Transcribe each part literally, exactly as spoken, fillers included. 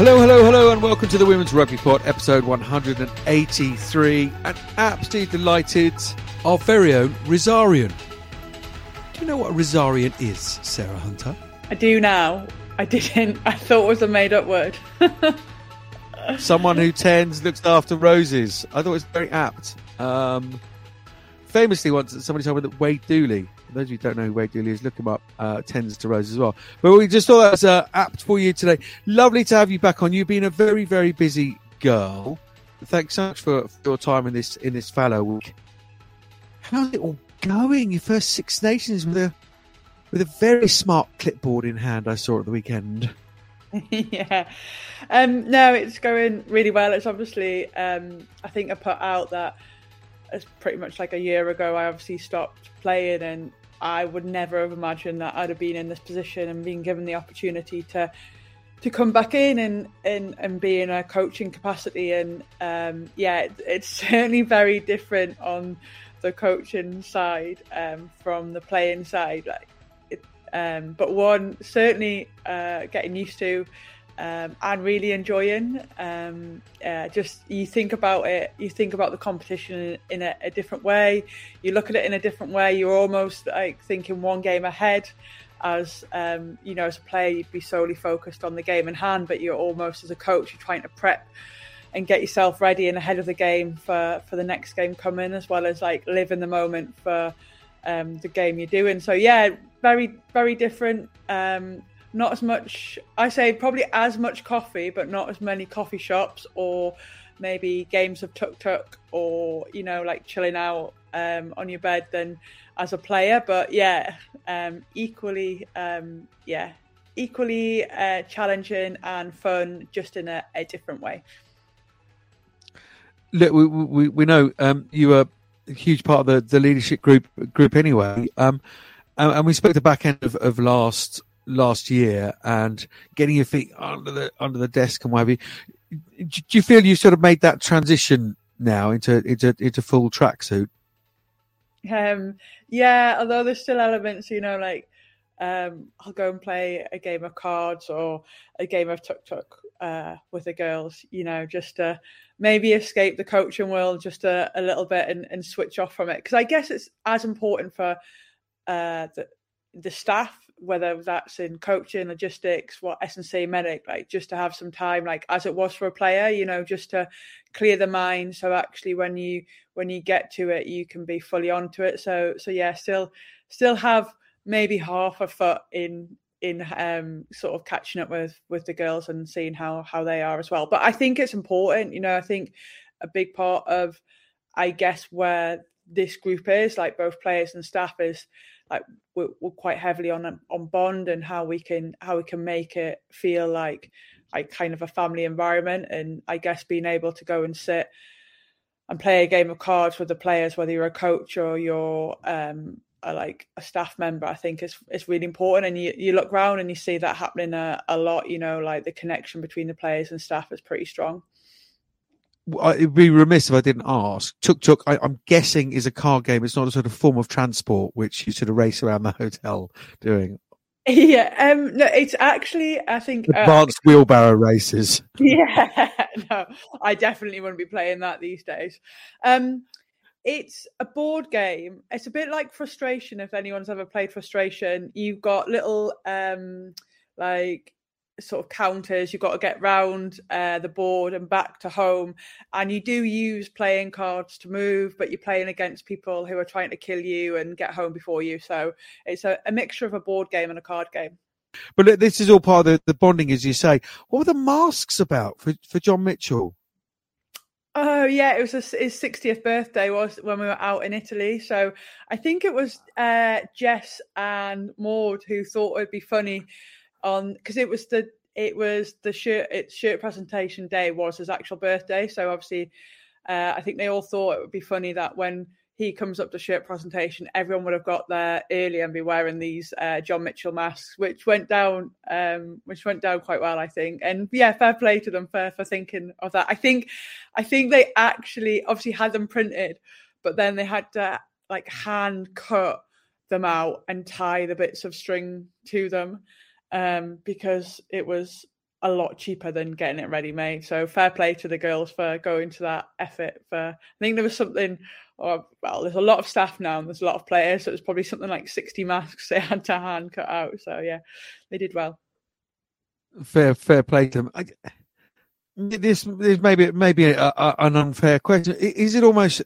Hello, hello, hello, and welcome to the Women's Rugby Pod, episode one hundred eighty-three. And absolutely delighted, our very own Rosarian. Do you know what a Rosarian is, Sarah Hunter? I do now. I didn't. I thought it was a made-up word. Someone who tends, looks after roses. I thought it was very apt. Um, famously, once somebody told me that Wade Dooley, for those of you who don't know who Wade Dooley is, look him up, uh, tends to roses as well. But we just thought that was uh, apt for you today. Lovely to have you back on. You've been a very, very busy girl. Thanks so much for, for your time in this in this fallow week. How's it all going? Your first Six Nations with a with a very smart clipboard in hand, I saw at the weekend. yeah. Um, no, it's going really well. It's obviously, um, I think I put out that it's pretty much like a year ago, I obviously stopped playing, and I would never have imagined that I'd have been in this position and been given the opportunity to to come back in and, and, and be in a coaching capacity. And um, yeah, it, it's certainly very different on the coaching side um, from the playing side. Like, it, um, but one, certainly uh, getting used to um, and really enjoying. Um, uh, just you think about it, you think about the competition in, in a, a different way. You look at it in a different way. You're almost like thinking one game ahead. As um, you know, as a player, you'd be solely focused on the game in hand, but you're almost as a coach, you're trying to prep and get yourself ready and ahead of the game for, for the next game coming, as well as like live in the moment for um, the game you're doing. So yeah, very, very different. Um, not as much, I say probably as much coffee, but not as many coffee shops or maybe games of tuk-tuk or, you know, like chilling out um, on your bed than as a player. But yeah, um, equally, um, yeah, equally uh, challenging and fun, just in a, a different way. Look, we we, we know um, you are a huge part of the, the leadership group group anyway, um, and, and we spoke the back end of, of last last year and getting your feet under the under the desk and what have you. Do you feel you sort of made that transition now into into into full tracksuit? Um, yeah, although there's still elements, you know, like um, I'll go and play a game of cards or a game of tuk-tuk uh, with the girls, you know, just to maybe escape the coaching world just a, a little bit and, and switch off from it. Because I guess it's as important for uh, the, the staff, whether that's in coaching, logistics, what S and C medic, like just to have some time, like as it was for a player, you know, just to clear the mind. So actually when you, when you get to it, you can be fully onto it. So, so yeah, still, still have maybe half a foot in, in um, sort of catching up with, with the girls and seeing how, how they are as well. But I think it's important, you know, I think a big part of, I guess, where this group is, like both players and staff, is like we're, we're quite heavily on on bond and how we can how we can make it feel like like kind of a family environment. And I guess being able to go and sit and play a game of cards with the players, whether you're a coach or you're um, a, like a staff member, I think is is really important. And you, you look around and you see that happening a, a lot. You know, like the connection between the players and staff is pretty strong. It'd be remiss if I didn't ask. Tuk-tuk, I, I'm guessing, is a car game. It's not a sort of form of transport which you sort of race around the hotel doing. Yeah, um, no, it's actually, I think... Advanced uh, wheelbarrow races. Yeah, no, I definitely wouldn't be playing that these days. Um, it's a board game. It's a bit like Frustration, if anyone's ever played Frustration. You've got little, um, like... sort of counters, you've got to get round uh, the board and back to home, and you do use playing cards to move, but you're playing against people who are trying to kill you and get home before you. So it's a, a mixture of a board game and a card game. But this is all part of the, the bonding, as you say. What were the masks about for, for John Mitchell? Oh yeah, it was a, his sixtieth birthday was when we were out in Italy. So I think it was uh, Jess and Maud who thought it'd be funny on, because it was the it was the shirt its shirt presentation day was his actual birthday. So obviously uh, I think they all thought it would be funny that when he comes up to shirt presentation, everyone would have got there early and be wearing these uh, John Mitchell masks, which went down um, which went down quite well, I think. And yeah, fair play to them for, for thinking of that. I think I think they actually obviously had them printed, but then they had to like hand cut them out and tie the bits of string to them. Um, because it was a lot cheaper than getting it ready made. So fair play to the girls for going to that effort. For I think there was something, or well, there's a lot of staff now and there's a lot of players, so it was probably something like sixty masks they had to hand cut out. So yeah, they did well. Fair, fair play to them. I, this, this maybe maybe a, a, an unfair question. Is it almost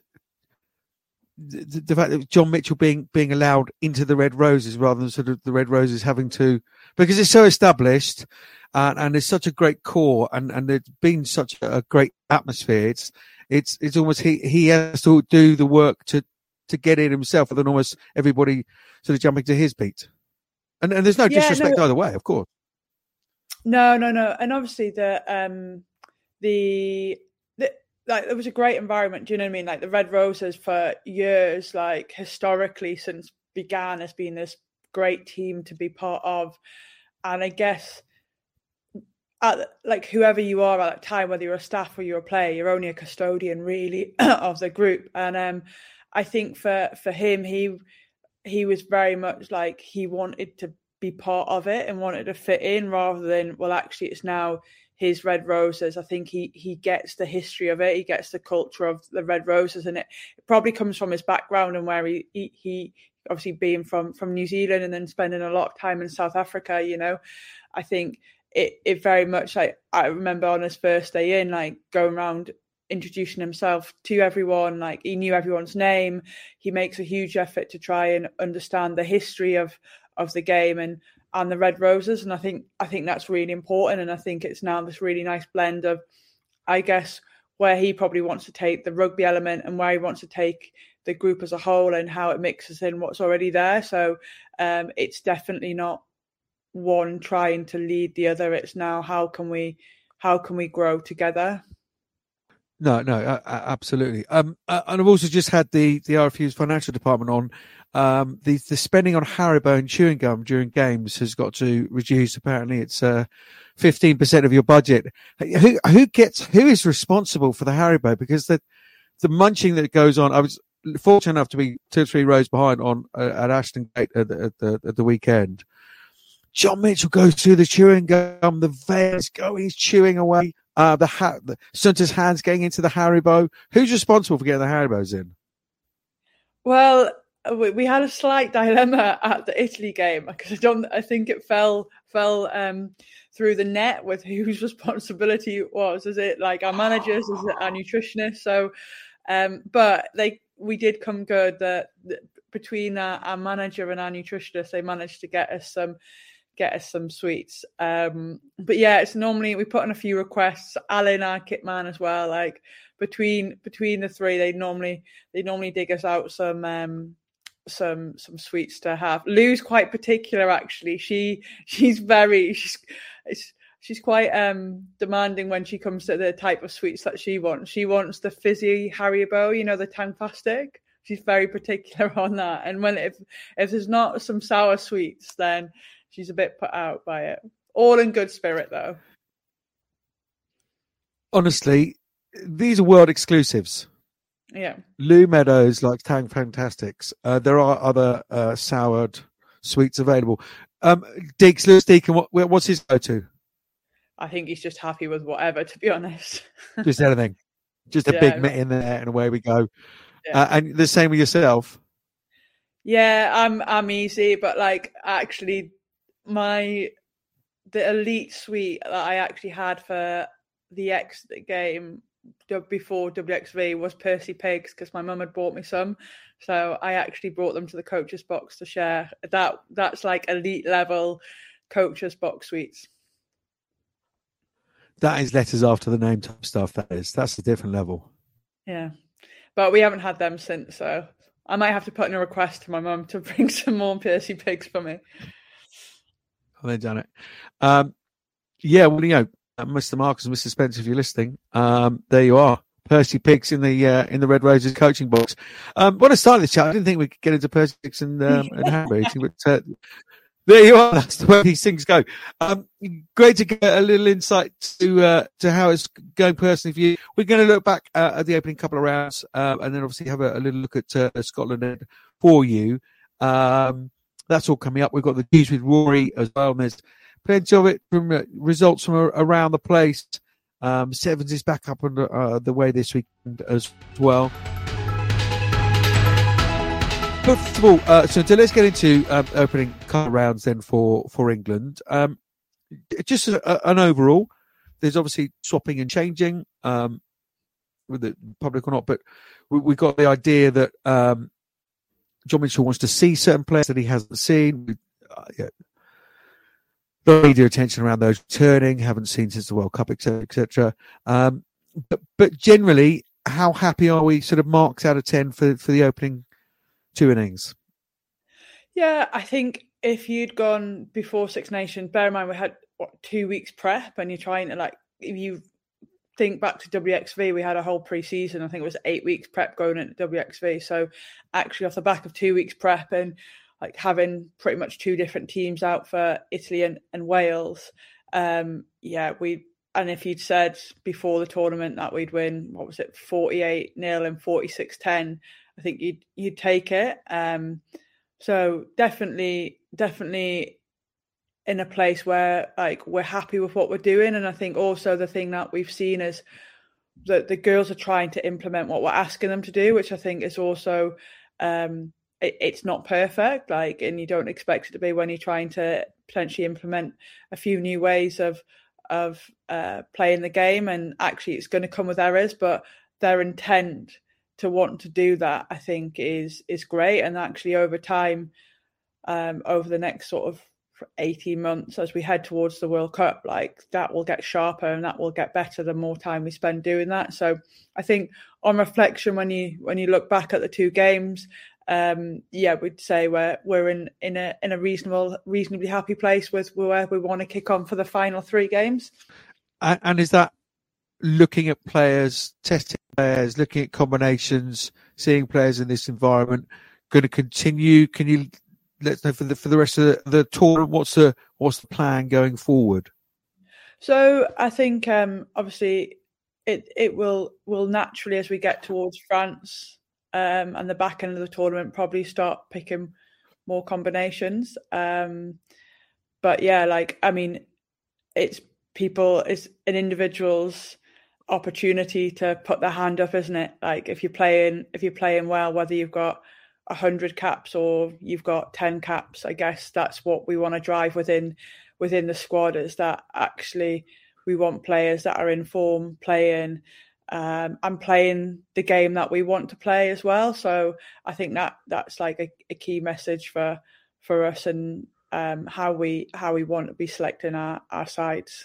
the, the fact that John Mitchell being being allowed into the Red Roses rather than sort of the Red Roses having to, because it's so established and, and there's such a great core and, and there's been such a great atmosphere. It's it's it's almost he, he has to do the work to, to get in himself, and then almost everybody sort of jumping to his beat. And and there's no Yeah, disrespect no. either way, of course. No, no, no. And obviously the um the, the like there was a great environment, do you know what I mean? Like the Red Roses for years, like historically since began has been this great team to be part of. And I guess at, like whoever you are at that time, whether you're a staff or you're a player, you're only a custodian really of the group. And um I think for for him, he he was very much like he wanted to be part of it and wanted to fit in rather than, well, actually it's now his Red Roses. I think he he gets the history of it, he gets the culture of the Red Roses, and it, it probably comes from his background and where he, he he obviously being from from New Zealand and then spending a lot of time in South Africa, you know. I think it it very much, like I remember on his first day in, like going around introducing himself to everyone, like he knew everyone's name. He makes a huge effort to try and understand the history of of the game and and the Red Roses, and I think I think that's really important. And I think it's now this really nice blend of, I guess, where he probably wants to take the rugby element and where he wants to take the group as a whole and how it mixes in what's already there. So um, it's definitely not one trying to lead the other. It's now how can we how can we grow together. No, no, uh, absolutely. Um, uh, and I've also just had the the R F U's financial department on. Um, the the spending on Haribo and chewing gum during games has got to reduce. Apparently, it's uh fifteen percent of your budget. Who who gets who is responsible for the Haribo? Because the the munching that goes on. I was fortunate enough to be two or three rows behind on uh, at Ashton Gate at the, at the at the weekend. John Mitchell goes through the chewing gum. The veins go. He's chewing away. Uh, the, ha- the Sunter's hands getting into the Haribo. Who's responsible for getting the Haribos in? Well, we had a slight dilemma at the Italy game because I don't. I think it fell fell um, through the net with whose responsibility it was. Is it like our managers? Is it our nutritionists? So, um, but they we did come good that, that between our, our manager and our nutritionist, they managed to get us some. get us some sweets. Um, but yeah, it's normally, we put in a few requests, Alan, our kit man as well, like between, between the three, they normally, they normally dig us out some, um, some, some sweets to have. Lou's quite particular, actually. She, she's very, she's, it's, she's quite, um, demanding when she comes to the type of sweets that she wants. She wants the fizzy Haribo, you know, the tang plastic. She's very particular on that. And when, if, if there's not some sour sweets, then she's a bit put out by it. All in good spirit, though. Honestly, these are world exclusives. Yeah. Lou Meadows likes Tang Fantastics. Uh, there are other uh, soured sweets available. Um, Deeks, Lewis Deacon, what, what's his go-to? I think he's just happy with whatever, to be honest. Just anything. Just a yeah, big mitt in there and away we go. Yeah. Uh, and the same with yourself? Yeah, I'm I'm easy, but like actually my the elite suite that I actually had for the X game before W X V was Percy Pigs because my mum had bought me some, so I actually brought them to the coach's box to share. That that's like elite level coach's box suites. That is letters after the name type stuff. That is that's a different level. Yeah, but we haven't had them since, so I might have to put in a request to my mum to bring some more Percy Pigs for me. Well, they've done it. Um, yeah, well, you know, Mister Marcus and Mister Spencer, if you're listening, um, there you are. Percy Pigs in the uh, in the Red Roses coaching box. Um, when I started this chat, I didn't think we could get into Percy Pigs and um, and hammer eating, but uh, there you are. That's the way these things go. Um, great to get a little insight to uh, to how it's going personally for you. We're going to look back uh, at the opening couple of rounds, uh, and then obviously have a, a little look at uh, Scotland for you. Um, That's all coming up. We've got the news with Rory as well. And there's plenty of it from uh, results from around the place. Um, Sevens is back up on the, uh, the way this weekend as well. First of all, uh, so, so let's get into um, opening couple of rounds then for, for England. Um, just a, an overall, there's obviously swapping and changing, um, with the public or not, but we, we got the idea that um, John Mitchell wants to see certain players that he hasn't seen. Uh, yeah. The media attention around those returning, haven't seen since the World Cup, et cetera, et cetera. Um, but, but generally, how happy are we, sort of marks out of ten for, for the opening two innings? Yeah, I think if you'd gone before Six Nations, bear in mind we had what, two weeks prep, and you're trying to, like, if you think back to W X V, we had a whole pre-season. I think it was eight weeks prep going into W X V. So actually, off the back of two weeks prep and like having pretty much two different teams out for Italy and, and Wales, um, yeah, we. And if you'd said before the tournament that we'd win, what was it, forty-eight nil and forty-six ten, I think you'd you'd take it. Um, so definitely, definitely in a place where like we're happy with what we're doing. And I think also the thing that we've seen is that the girls are trying to implement what we're asking them to do, which I think is also um, it, it's not perfect. Like, and you don't expect it to be when you're trying to potentially implement a few new ways of of uh, playing the game. And actually, it's going to come with errors, but their intent to want to do that, I think, is is great. And actually, over time, um, over the next sort of eighteen months as we head towards the World Cup, like that will get sharper and that will get better the more time we spend doing that. So I think on reflection, when you when you look back at the two games, um, yeah, we'd say we're we're in in a in a reasonable reasonably happy place with where we want to kick on for the final three games. And, and is that looking at players, testing players, looking at combinations, seeing players in this environment going to continue? Can you let's know for the for the rest of the, the tournament, what's the what's the plan going forward? So I think um, obviously it it will will naturally, as we get towards France um, and the back end of the tournament, probably start picking more combinations. Um, but yeah, like I mean, it's people, it's an individual's opportunity to put their hand up, isn't it? Like if you're playing if you're playing well, whether you've got a hundred caps or you've got ten caps, I guess that's what we want to drive within within the squad, is that actually we want players that are in form playing um, and playing the game that we want to play as well. So I think that that's like a, a key message for for us and um, how we how we want to be selecting our, our sides.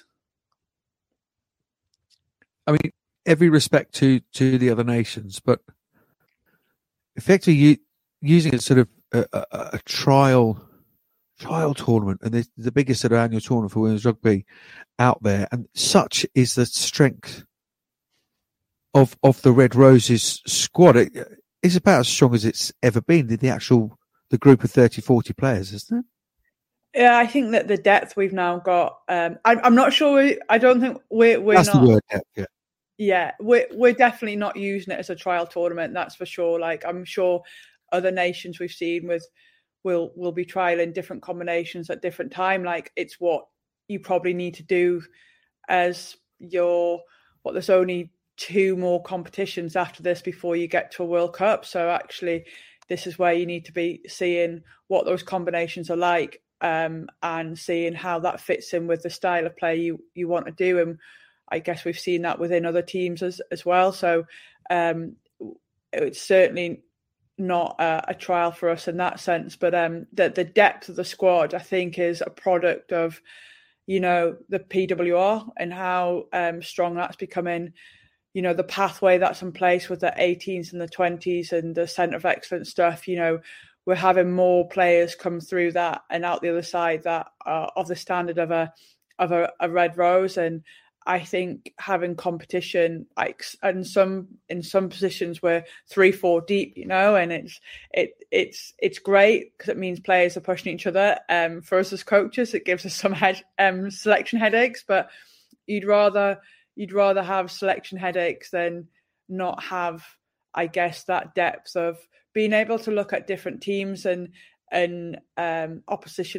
I mean, every respect to to the other nations, but effectively you using it sort of a, a, a trial trial tournament, and it's the biggest sort of annual tournament for women's rugby out there, and such is the strength of of the Red Roses squad. It, it's about as strong as it's ever been, the actual the group of thirty, forty players, isn't it? Yeah, I think that the depth we've now got, um, I, I'm not sure, we, I don't think we're, we're That's not. the word, depth, yeah. Yeah, we're, we're definitely not using it as a trial tournament, that's for sure. Like, I'm sure other nations we've seen with will will be trialing different combinations at different time. Like, it's what you probably need to do as your, what, there's only two more competitions after this before you get to a World Cup. So actually, this is where you need to be seeing what those combinations are like, um, and seeing how that fits in with the style of play you, you want to do. And I guess we've seen that within other teams as, as well. So um, it's certainly not a, a trial for us in that sense. But um, the, the depth of the squad, I think, is a product of, you know, the P W R and how um, strong that's becoming, you know, the pathway that's in place with the eighteens and the twenties and the centre of excellence stuff. You know, we're having more players come through that and out the other side that are of the standard of a of a, a Red Rose. And I think having competition, like in some in some positions, we're three, four deep, you know, and it's it it's it's great because it means players are pushing each other. Um, for us as coaches, it gives us some head, um selection headaches, but you'd rather you'd rather have selection headaches than not have, I guess, that depth of being able to look at different teams and and um, oppositions of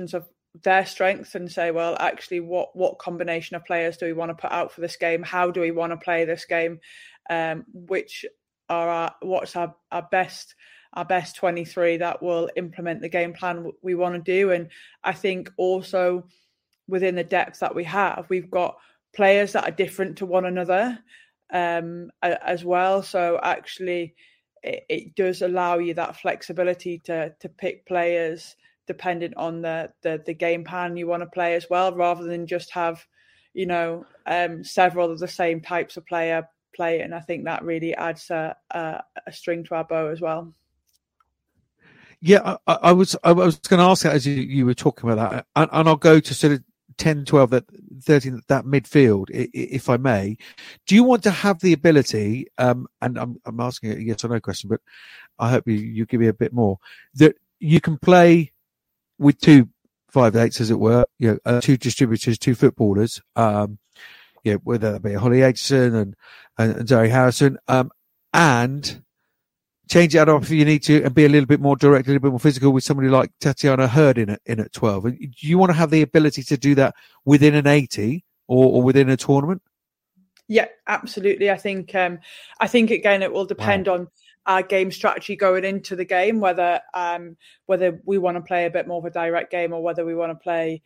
their strengths and say, well, actually, what what combination of players do we want to put out for this game? How do we want to play this game? Um, which are our, what's our, our best our best twenty-three that will implement the game plan we want to do? And I think also within the depth that we have, we've got players that are different to one another um, as well. So actually, it, it does allow you that flexibility to to pick players dependent on the, the the game plan you want to play as well, rather than just have, you know, um, several of the same types of player play. And I think that really adds a, a, a string to our bow as well. Yeah, I, I was I was going to ask that as you, you were talking about that, and, and I'll go to sort of ten, twelve, that thirteen, that midfield, if I may. Do you want to have the ability, um, and I'm, I'm asking a yes or no question, but I hope you, you give me a bit more, that you can play with two five eights, as it were, you know, uh, two distributors, two footballers, um, you know, whether that be Holly Aitchison and, and, and Zoe Harrison, um, and change it up if you need to and be a little bit more direct, a little bit more physical with somebody like Tatiana Hurd in at, in at twelve. Do you want to have the ability to do that within an eighty or, or within a tournament? Yeah, absolutely. I think, um, I think again, it will depend wow. on our game strategy going into the game, whether um, whether we want to play a bit more of a direct game or whether we want to play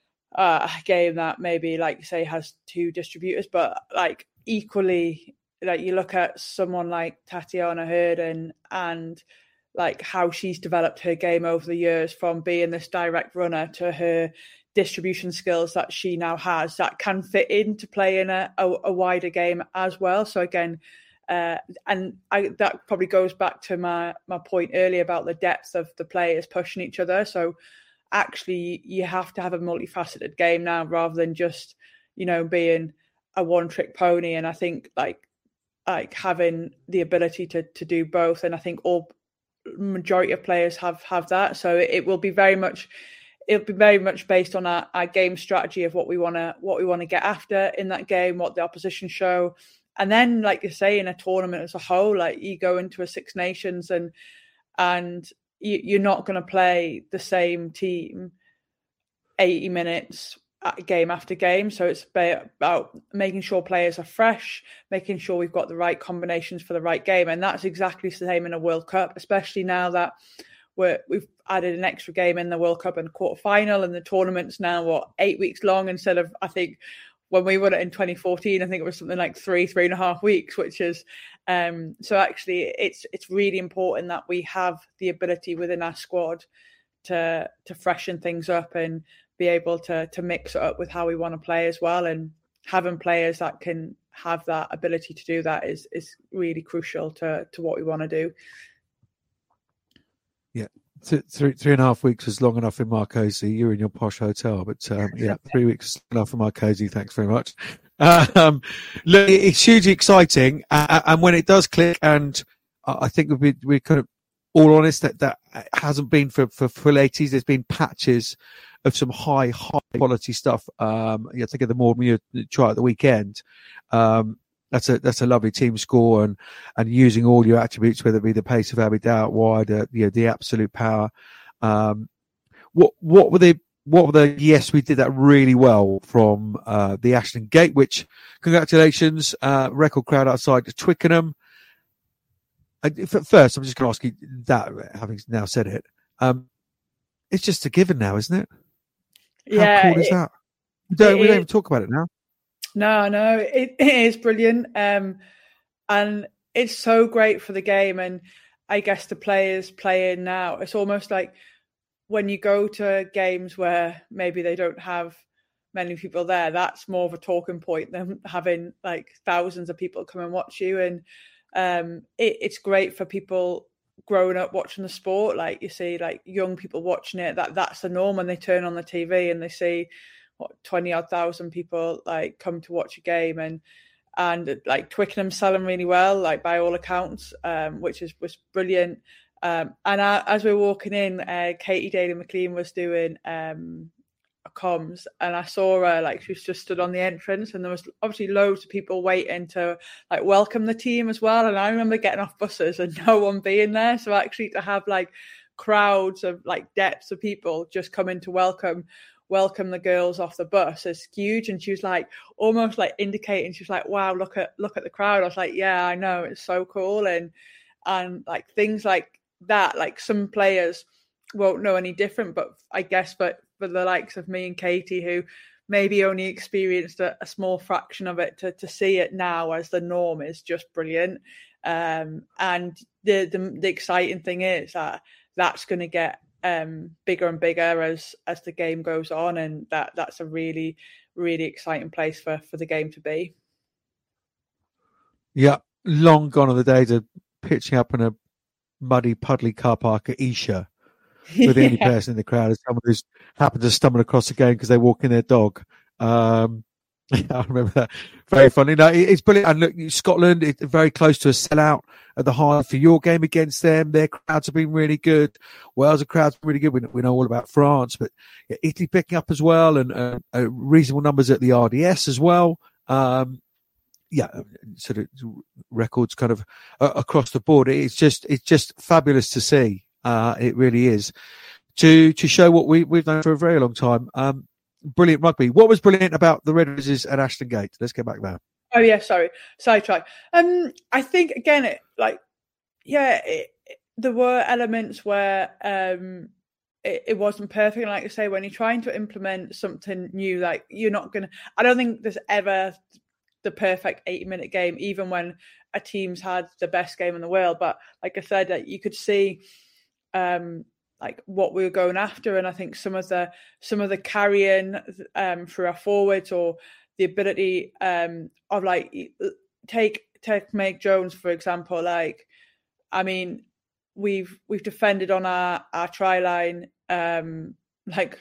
uh, a game that maybe, like you say, has two distributors. But like equally, like you look at someone like Tatiana Hurd and, and like how she's developed her game over the years from being this direct runner to her distribution skills that she now has that can fit into playing a, a, a wider game as well. So again, Uh, and I, that probably goes back to my, my point earlier about the depth of the players pushing each other. So actually you have to have a multifaceted game now rather than just, you know, being a one trick pony. And I think like, like having the ability to, to do both. And I think all majority of players have, have that. So it, it will be very much, it'll be very much based on our, our game strategy of what we want to, what we want to get after in that game, what the opposition show. And then, like you say, in a tournament as a whole, like you go into a Six Nations and and you, you're not going to play the same team eighty minutes game after game. So it's about making sure players are fresh, making sure we've got the right combinations for the right game. And that's exactly the same in a World Cup, especially now that we're, we've added an extra game in the World Cup and quarterfinal, and the tournament's now, what, eight weeks long instead of, I think, when we won it in twenty fourteen, I think it was something like three, three and a half weeks, which is, um, so actually it's it's really important that we have the ability within our squad to to freshen things up and be able to to mix it up with how we want to play as well. And having players that can have that ability to do that is is really crucial to to what we want to do. Yeah. Three, three and a half weeks was long enough in Marcosi. You're in your posh hotel, but um, yeah, three weeks is enough for Marcosi. Thanks very much. Um, look, it's hugely exciting, uh, and when it does click, and I think we'll be, we're kind of all honest that that hasn't been for for full eighties. There's been patches of some high high quality stuff. Um, yeah, think of the more you try at the weekend. Um, That's a that's a lovely team score, and and using all your attributes, whether it be the pace of Abby Dowd, wide, uh, you know, the absolute power. Um, what what were the what were the yes, we did that really well from uh, the Ashton Gate, which congratulations, uh, record crowd outside Twickenham. And first, I'm just going to ask you that, having now said it, um, it's just a given now, isn't it? How yeah, cool is it, that? We don't it, we don't even talk about it now. No, no, it, it is brilliant. Um, and it's so great for the game. And I guess the players playing now, it's almost like when you go to games where maybe they don't have many people there, that's more of a talking point than having like thousands of people come and watch you. And um, it, it's great for people growing up watching the sport. Like you see, like young people watching it, that that's the norm when they turn on the T V and they see what twenty odd thousand people like come to watch a game. And and like Twickenham selling really well, like by all accounts, um, which is was brilliant. Um, and I, as we were walking in, uh, Katie Daly McLean was doing um, a comms, and I saw her like she was just stood on the entrance, and there was obviously loads of people waiting to like welcome the team as well. And I remember getting off buses and no one being there, so actually to have like crowds of like depths of people just coming to welcome welcome the girls off the bus is huge. And she was like, almost like indicating, she was like, wow, look at, look at the crowd. I was like, yeah, I know, it's so cool. And, and like things like that, like some players won't know any different, but I guess, but for the likes of me and Katie, who maybe only experienced a, a small fraction of it, to, to see it now as the norm is just brilliant. Um, and the, the the exciting thing is that that's going to get um, bigger and bigger as as the game goes on, and that that's a really really exciting place for for the game to be. Yeah, long gone are the days of pitching up in a muddy, puddly car park at Esher, where the yeah. only person in the crowd is someone who's happened to stumble across the game because they're walking their dog. Um, I remember that. Very funny. No, it's brilliant. And look, Scotland is very close to a sellout at the Hive for your game against them. Their crowds have been really good. Wales' crowds have been really good. We, we know all about France, but yeah, Italy picking up as well, and uh, uh, reasonable numbers at the R D S as well. Um, yeah, sort of records kind of uh, across the board. It's just, it's just fabulous to see. Uh, it really is to to show what we we've done for a very long time. Um, brilliant rugby. What was brilliant about the Red Roses at Ashton Gate? Let's get back there. Oh yeah, sorry, sidetrack. Um, I think again, it like yeah, it, it, there were elements where um, it, it wasn't perfect. And like I say, when you're trying to implement something new, like you're not gonna. I don't think there's ever the perfect eighty minute game, even when a team's had the best game in the world. But like I said, that you could see. Um, like what we were going after, and I think some of the some of the carrying um, through our forwards, or the ability um, of like take take Meg Jones for example. Like, I mean, we've we've defended on our our try line um, like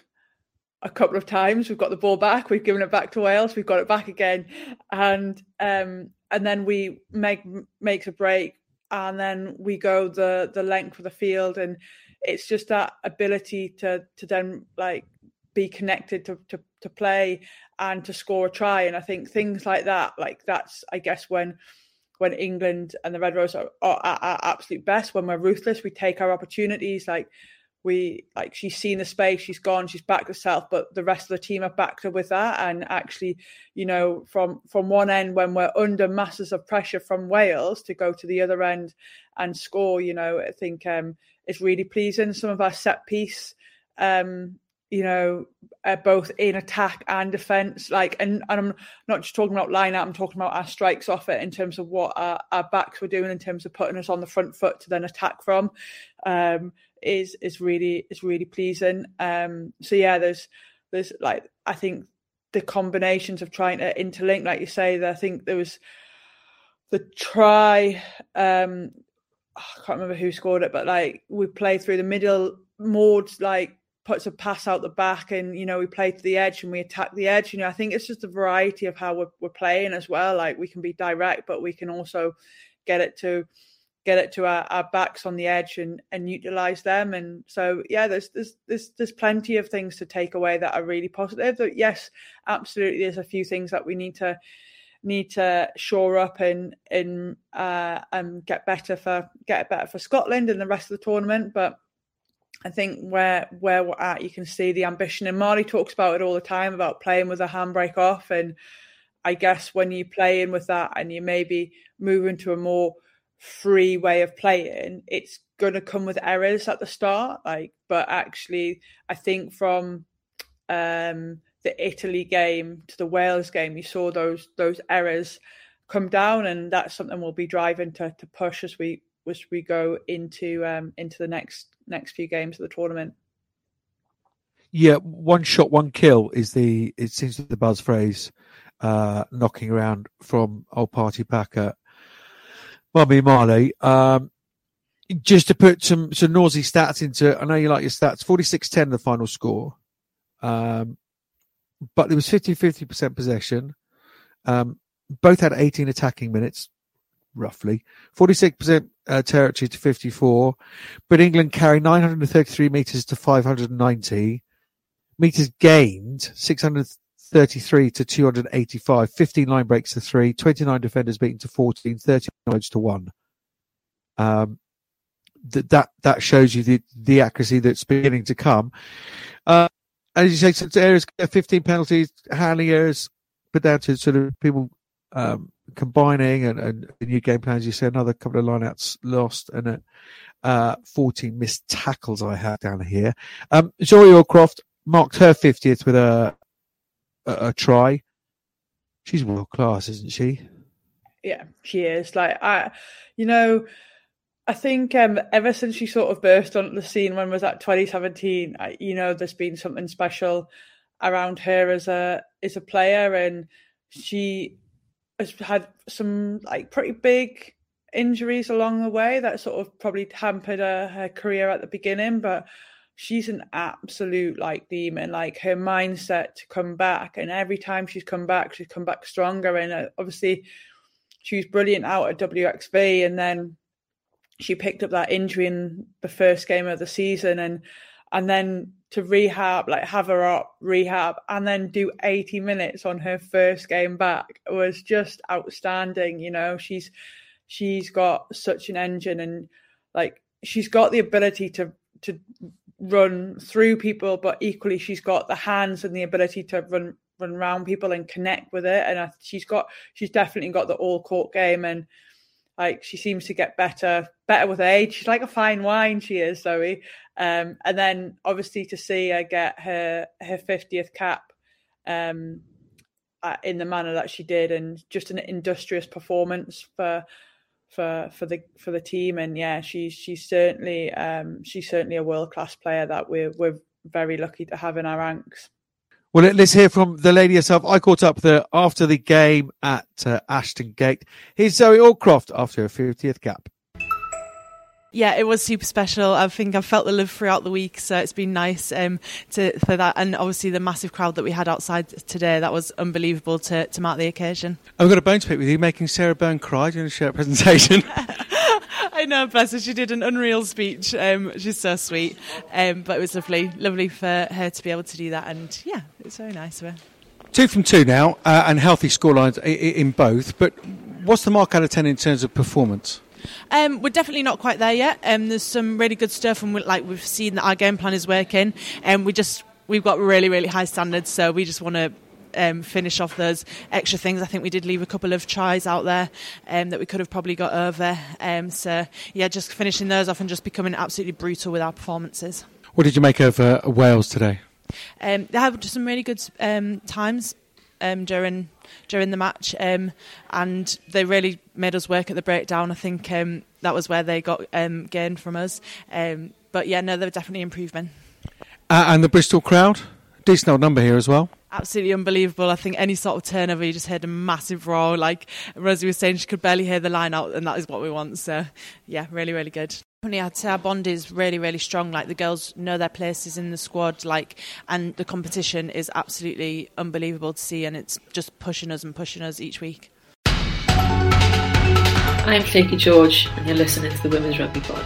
a couple of times. We've got the ball back, we've given it back to Wales, we've got it back again, and um, and then we make makes a break. And then we go the, the length of the field, and it's just that ability to to then like be connected to, to to play and to score a try. And I think things like that, like that's I guess when when England and the Red Roses are, are at our absolute best, when we're ruthless, we take our opportunities. Like we like she's seen the space, she's gone, she's backed herself, but the rest of the team have backed her with that. And actually, you know, from from one end when we're under masses of pressure from Wales to go to the other end and score, you know, I think um, it's really pleasing. Some of our set piece, um, you know, uh, both in attack and defence, like, and, and I'm not just talking about line out, I'm talking about our strikes off it in terms of what our, our backs were doing in terms of putting us on the front foot to then attack from. Um, is is really is really pleasing. Um, so yeah, there's there's like I think the combinations of trying to interlink, like you say, that I think there was the try. Um, I can't remember who scored it, but like we played through the middle. Maud like puts a pass out the back, and you know we play to the edge and we attack the edge. You know, I think it's just a variety of how we're, we're playing as well. Like we can be direct, but we can also get it to. get it to our, our backs on the edge and, and utilize them. And so, yeah, there's, there's, there's, there's plenty of things to take away that are really positive. But yes, absolutely. There's a few things that we need to, need to shore up and, and, uh, and get better for, get better for Scotland and the rest of the tournament. But I think where, where we're at, you can see the ambition, and Marley talks about it all the time about playing with a handbrake off. And I guess when you play in with that and you maybe move into a more free way of playing, it's going to come with errors at the start, like but actually I think from um the Italy game to the Wales game, you saw those those errors come down, and that's something we'll be driving to to push as we as we go into um into the next next few games of the tournament. Yeah, one shot, one kill is the it seems to be the buzz phrase uh knocking around from old party packer Bobby Marley. Um, just to put some, some noisy stats into, I know you like your stats, forty-six ten the final score. Um, but there was fifty-fifty percent possession. Um, both had eighteen attacking minutes, roughly. forty-six percent uh, territory to fifty-four. But England carried nine hundred thirty-three metres to five hundred ninety. Metres gained, six hundred thirty-three to two hundred eighty-five, fifteen line breaks to three, twenty-nine defenders beaten to fourteen, thirty yards to one. Um, that, that, that shows you the, the accuracy that's beginning to come. Uh, as you say, since errors, fifteen penalties, handling errors, put down to sort of people um, combining and, and new game plans. You say another couple of lineouts lost and uh, uh, fourteen missed tackles I have down here. Um, Zoe Allcroft marked her fiftieth with a, a, a try. She's world class, isn't she? Yeah, she is. Like, I, you know, I think um, ever since she sort of burst onto the scene, when was that, twenty seventeen, I, you know, there's been something special around her as a as a player, and she has had some like pretty big injuries along the way that sort of probably hampered her, her career at the beginning, but she's an absolute like demon. Like, her mindset to come back, and every time she's come back, she's come back stronger. And uh, obviously she was brilliant out at W X V, and then she picked up that injury in the first game of the season, and and then to rehab, like have her up, rehab, and then do eighty minutes on her first game back was just outstanding. You know, she's she's got such an engine, and like she's got the ability to to run through people, but equally she's got the hands and the ability to run run around people and connect with it. And I, she's got she's definitely got the all court game, and like she seems to get better better with age. She's like a fine wine, she is, Zoe. Um, and then obviously to see her get her her fiftieth cap um, uh, in the manner that she did, and just an industrious performance for for for the for the team. And yeah, she's she's certainly um, she's certainly a world class player that we're we're very lucky to have in our ranks. Well, let's hear from the lady herself. I caught up with her after the game at uh, Ashton Gate. Here's Zoe Allcroft after her fiftieth cap. Yeah, it was super special. I think I've felt the love throughout the week, so it's been nice um, to for that. And obviously the massive crowd that we had outside today, that was unbelievable to, to mark the occasion. I've got a bone to pick with you, making Sarah Byrne cry during a share presentation. I know, bless her. She did an unreal speech. Um, she's so sweet. Um, but it was lovely, lovely for her to be able to do that. And yeah, it's very nice of her. Two from two now, uh, and healthy scorelines in both. But what's the mark out of ten in terms of performance? Um, we're definitely not quite there yet. Um, there's some really good stuff, and we, like we've seen that our game plan is working. And we just we've got really, really high standards. So we just want to um, finish off those extra things. I think we did leave a couple of tries out there um, that we could have probably got over. Um, so yeah, just finishing those off and just becoming absolutely brutal with our performances. What did you make of uh, Wales today? Um, they had just some really good um, times um, during during the match, um, and they really made us work at the breakdown. I think um, that was where they got um, gain from us. Um, but yeah, no, they were definitely improving. Uh, and the Bristol crowd, decent old number here as well. Absolutely unbelievable. I think any sort of turnover, you just heard a massive roar. Like Rosie was saying, she could barely hear the line out, and that is what we want. So yeah, really, really good. I'd say our bond is really, really strong. Like, the girls know their places in the squad, like, and the competition is absolutely unbelievable to see, and it's just pushing us and pushing us each week. I'm Shaky George, and you're listening to the Women's Rugby Pod.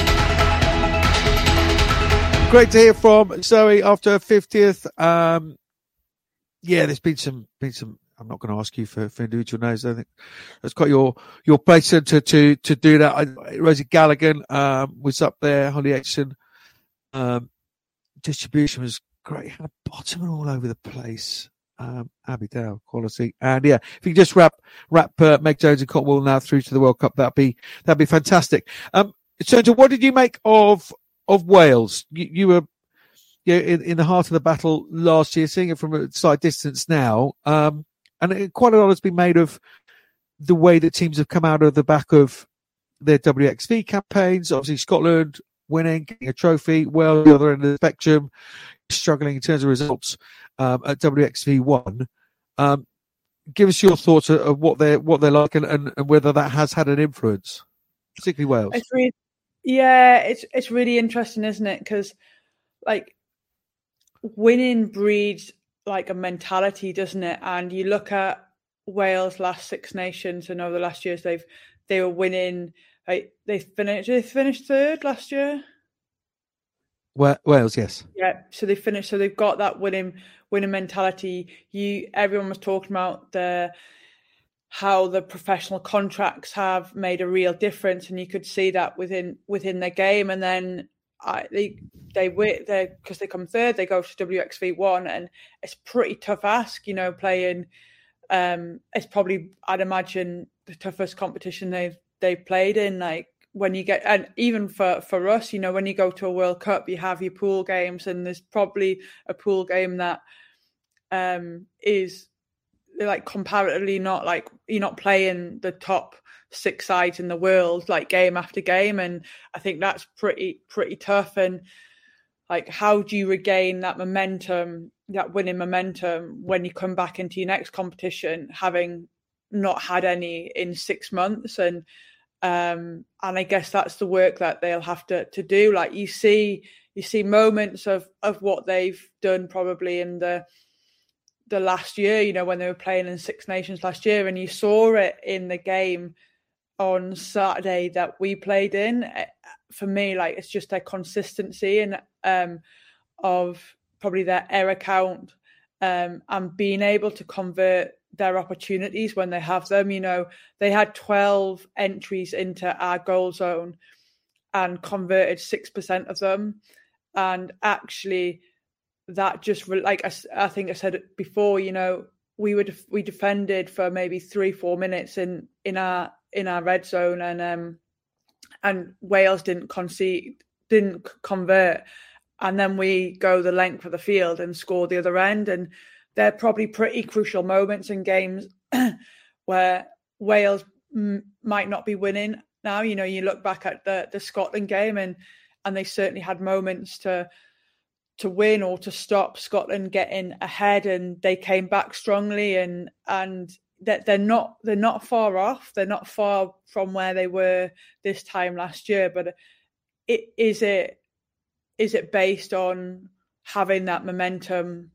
Great to hear from Zoe after her fiftieth. Um, yeah, there's been some, been some. I'm not going to ask you for, for individual names. I think that's quite your your place to to to do that. I, Rosie Gallagher um, was up there. Holly Aitchison. Um, distribution was great. Had a bottom all over the place. Um, Abby Dow, quality, and yeah, if you could just wrap wrap uh, Meg Jones and Cotwell now through to the World Cup, that'd be that'd be fantastic. Um, so, what did you make of of Wales? You, you were. Yeah, in, in the heart of the battle last year, seeing it from a slight distance now. Um, and it, quite a lot has been made of the way that teams have come out of the back of their W X V campaigns. Obviously, Scotland winning, getting a trophy, well, the other end of the spectrum, struggling in terms of results um, at W X V one. Um, give us your thoughts of, of what they're what they're like, and, and, and whether that has had an influence, particularly Wales. It's really, yeah, it's it's really interesting, isn't it? Because like, winning breeds like a mentality, doesn't it? And you look at Wales' last Six Nations, and over the last years they've they were winning. Like, they finished. They finished third last year. Well, Wales, yes. Yeah. So they finished. So they've got that winning winning mentality. You everyone was talking about the how the professional contracts have made a real difference, and you could see that within within their game. And then I, they they wait they because they come third, they go to W X V one, and it's pretty tough ask, you know, playing. Um, it's probably, I'd imagine, the toughest competition they've they've played in. Like when you get, and even for for us, you know, when you go to a World Cup, you have your pool games, and there's probably a pool game that um is like comparatively not like you're not playing the top six sides in the world like game after game, and I think that's pretty pretty tough. And like, how do you regain that momentum, that winning momentum, when you come back into your next competition having not had any in six months? And um and I guess that's the work that they'll have to to do. Like you see you see moments of of what they've done probably in the the last year, you know, when they were playing in Six Nations last year, and you saw it in the game on Saturday that we played in. For me, like, it's just their consistency and um, of probably their error count um, and being able to convert their opportunities when they have them. You know, they had twelve entries into our goal zone and converted six percent of them. And actually, that just, like I, I think I said it before, you know, we would we defended for maybe three, four minutes in, in our in our red zone, and um, and Wales didn't concede, didn't convert, and then we go the length of the field and score the other end. And they're probably pretty crucial moments in games where Wales m- might not be winning now. You know, you look back at the the Scotland game, and and they certainly had moments to to win or to stop Scotland getting ahead, and they came back strongly, and and that they're not they're not far off. They're not far from where they were this time last year. But it is it is it based on having that momentum,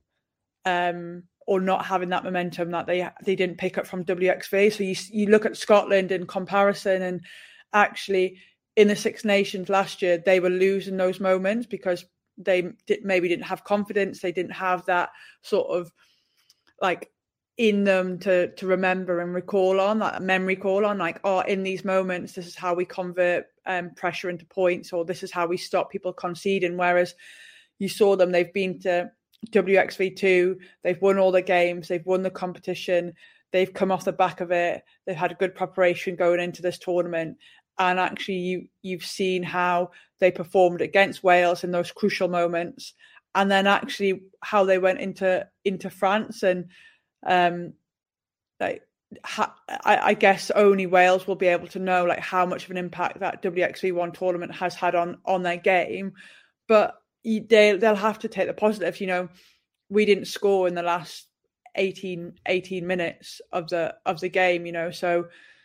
um, or not having that momentum that they they didn't pick up from W X V? So you you look at Scotland in comparison, and actually in the Six Nations last year, they were losing those moments because they did, maybe didn't have confidence. They didn't have that sort of like in them to to remember and recall on, that memory call on, like, oh, in these moments, this is how we convert um, pressure into points, or this is how we stop people conceding. Whereas you saw them, they've been to W X V two, they've won all the games, they've won the competition, they've come off the back of it, they've had a good preparation going into this tournament. And actually, you, you've seen how they performed against Wales in those crucial moments, and then actually how they went into into France. And um, like, ha, I, I guess only Wales will be able to know like how much of an impact that W X V one tournament has had on on their game. But you, they they'll have to take the positives. You know, we didn't score in the last eighteen, eighteen minutes of the of the game. You know, so.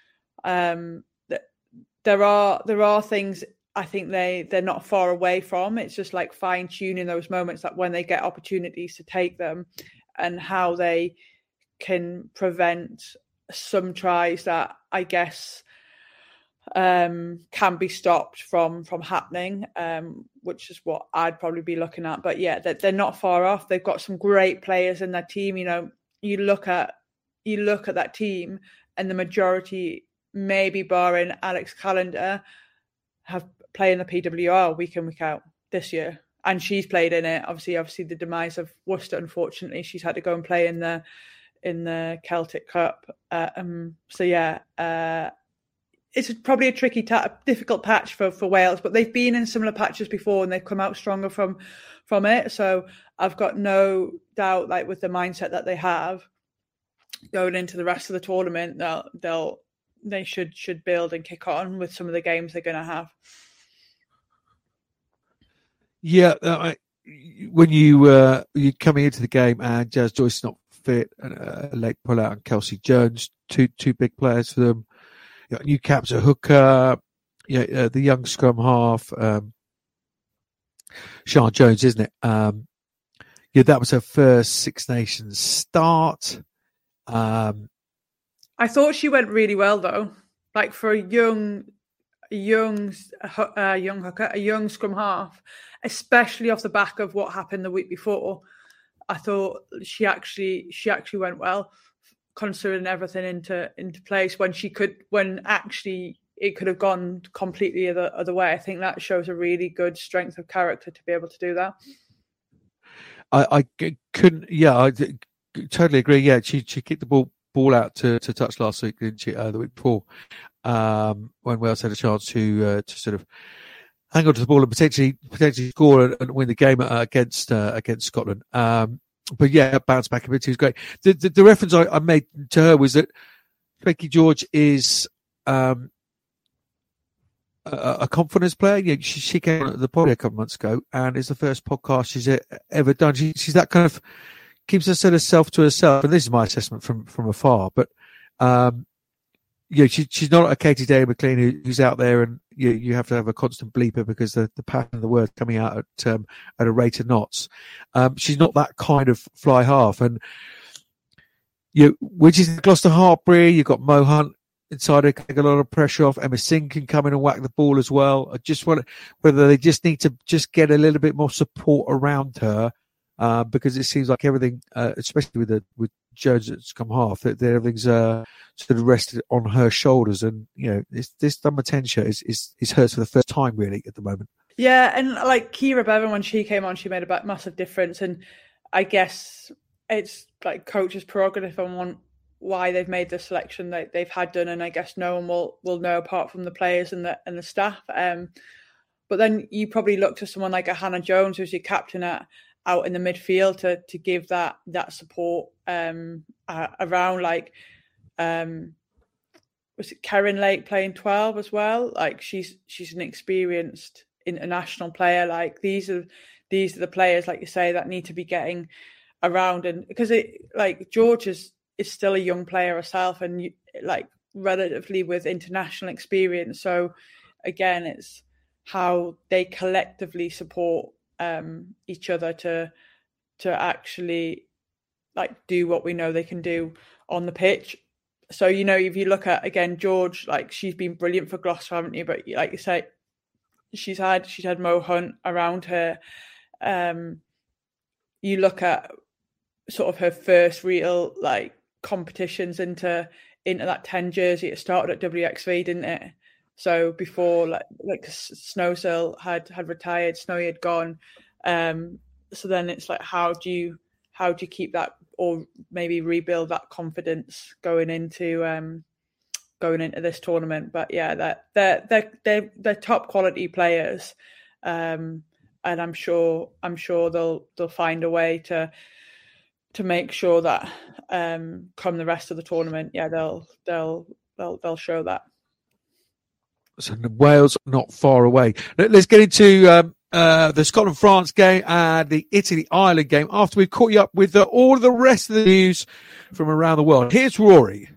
Um, There are there are things I think they, they're not far away from. It's just like fine-tuning those moments that when they get opportunities to take them, and how they can prevent some tries that I guess um, can be stopped from from happening, um, which is what I'd probably be looking at. But yeah, they're, they're not far off. They've got some great players in their team. You know, you look at you look at that team, and the majority, maybe barring Alex Callender, have played in the P W R week in, week out this year. And she's played in it. Obviously, obviously the demise of Worcester, unfortunately, she's had to go and play in the in the Celtic Cup. Uh, um, so yeah, uh, it's probably a tricky, ta- difficult patch for, for Wales, but they've been in similar patches before and they've come out stronger from from it. So I've got no doubt, like with the mindset that they have going into the rest of the tournament, they'll they'll they should should build and kick on with some of the games they're going to have. Yeah, uh, when you uh, you coming into the game and Jazz Joyce not fit, and uh, a leg pull out, and Kelsey Jones, two two big players for them. You got new caps at hooker, yeah, uh, the young scrum half, um, Sian Jones, isn't it? Um, yeah, that was her first Six Nations start. Um, I thought she went really well though. Like for a young, a young, uh, young hooker, a young scrum half, especially off the back of what happened the week before, I thought she actually she actually went well, considering everything into into place when she could when actually it could have gone completely the other way. I think that shows a really good strength of character to be able to do that. I, I couldn't, yeah, I totally agree. Yeah, she she kicked the ball ball out to, to touch last week, didn't she? Uh, the week before, um, when Wales had a chance to uh, to sort of hang on to the ball and potentially potentially score and, and win the game uh, against uh, against Scotland. Um, but yeah, bounce back a bit. She was great. The the, the reference I, I made to her was that Becky George is um, a, a confidence player. Yeah, she, she came on the pod a couple of months ago, and it's the first podcast she's ever done. She, she's that kind of keeps her sort of self to herself, and this is my assessment from from afar. But um, yeah, she, she's not a Katie Day McLean who, who's out there, and you you have to have a constant bleeper because the the pattern of the word coming out at um, at a rate of knots. Um, she's not that kind of fly half, and you which is Gloucester Hartbury. You've got Mo Hunt inside her, take a lot of pressure off. Emma Singh can come in and whack the ball as well. I just want whether they just need to just get a little bit more support around her, uh, because it seems like everything, uh, especially with the with Jones that's come half, that, that everything's uh, sort of rested on her shoulders. And you know, this this Dummertenshire is is is hers for the first time really at the moment. Yeah, and like Kira Bevan, when she came on, she made a massive difference. And I guess it's like coach's prerogative on one. Why they've made the selection that they've had done, and I guess no one will will know apart from the players and the and the staff. Um, but then you probably look to someone like a Hannah Jones, who's your captain at, out in the midfield, to to give that that support um, uh, around. Like, um, was it Karen Lake playing twelve as well? Like she's she's an experienced international player. Like these are these are the players, like you say, that need to be getting around, and because it like George is. is still a young player herself, and you, like relatively with international experience. So again, it's how they collectively support um, each other to to actually like do what we know they can do on the pitch. So, you know, if you look at, again, George, like she's been brilliant for Gloucester, haven't you? But like you say, she's had she's had Mo Hunt around her. Um, you look at sort of her first real like competitions into into that ten jersey. It started at W X V, didn't it? So before like like Snowsill had had retired, Snowy had gone. Um, so then it's like, how do you how do you keep that, or maybe rebuild that confidence going into um going into this tournament? But yeah, that they're they're they're, they're top quality players, um, and I'm sure I'm sure they'll they'll find a way to. to make sure that um, come the rest of the tournament, yeah, they'll they'll they'll they'll show that. So Wales not far away. Let's get into um, uh, the Scotland-France game and the Italy-Ireland game after we've caught you up with the, all of the rest of the news from around the world. Here's Rory.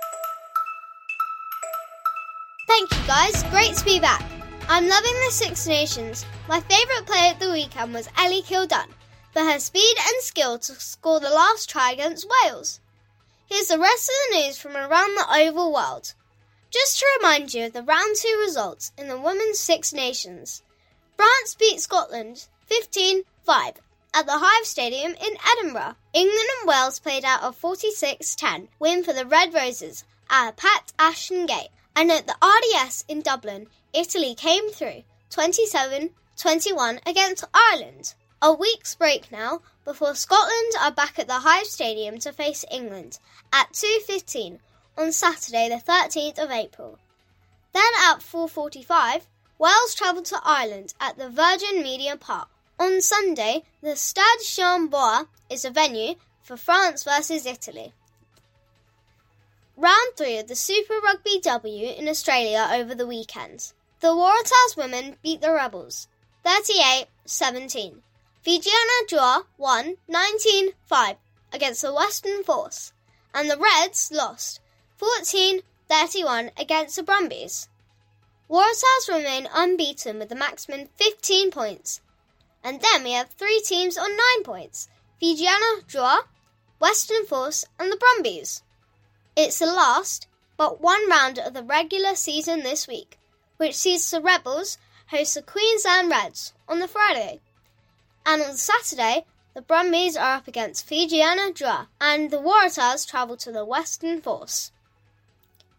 Thank you, guys. Great to be back. I'm loving the Six Nations. My favourite player at the weekend was Ellie Kildunn, for her speed and skill to score the last try against Wales. Here's the rest of the news from around the oval world. Just to remind you of the round two results in the Women's Six Nations. France beat Scotland fifteen five at the Hive Stadium in Edinburgh. England and Wales played out a forty-six ten win for the Red Roses at Pat Ashton Gate. And at the R D S in Dublin, Italy came through twenty-seven twenty-one against Ireland. A week's break now before Scotland are back at the Hive Stadium to face England at two fifteen on Saturday the thirteenth of April. Then at four forty-five, Wales travel to Ireland at the Virgin Media Park. On Sunday, the Stade Jean-Bouin is the venue for France versus Italy. Round three of the Super Rugby W in Australia over the weekend. The Waratahs women beat the Rebels thirty-eight seventeen. Fijiana Drua won nineteen five against the Western Force, and the Reds lost fourteen thirty-one against the Brumbies. Waratahs remain unbeaten with a maximum fifteen points, and then we have three teams on nine points: Fijiana Drua, Western Force, and the Brumbies. It's the last but one round of the regular season this week, which sees the Rebels host the Queensland Reds on the Friday. And on Saturday, the Brumbies are up against Fijiana Drua, and the Waratahs travel to the Western Force.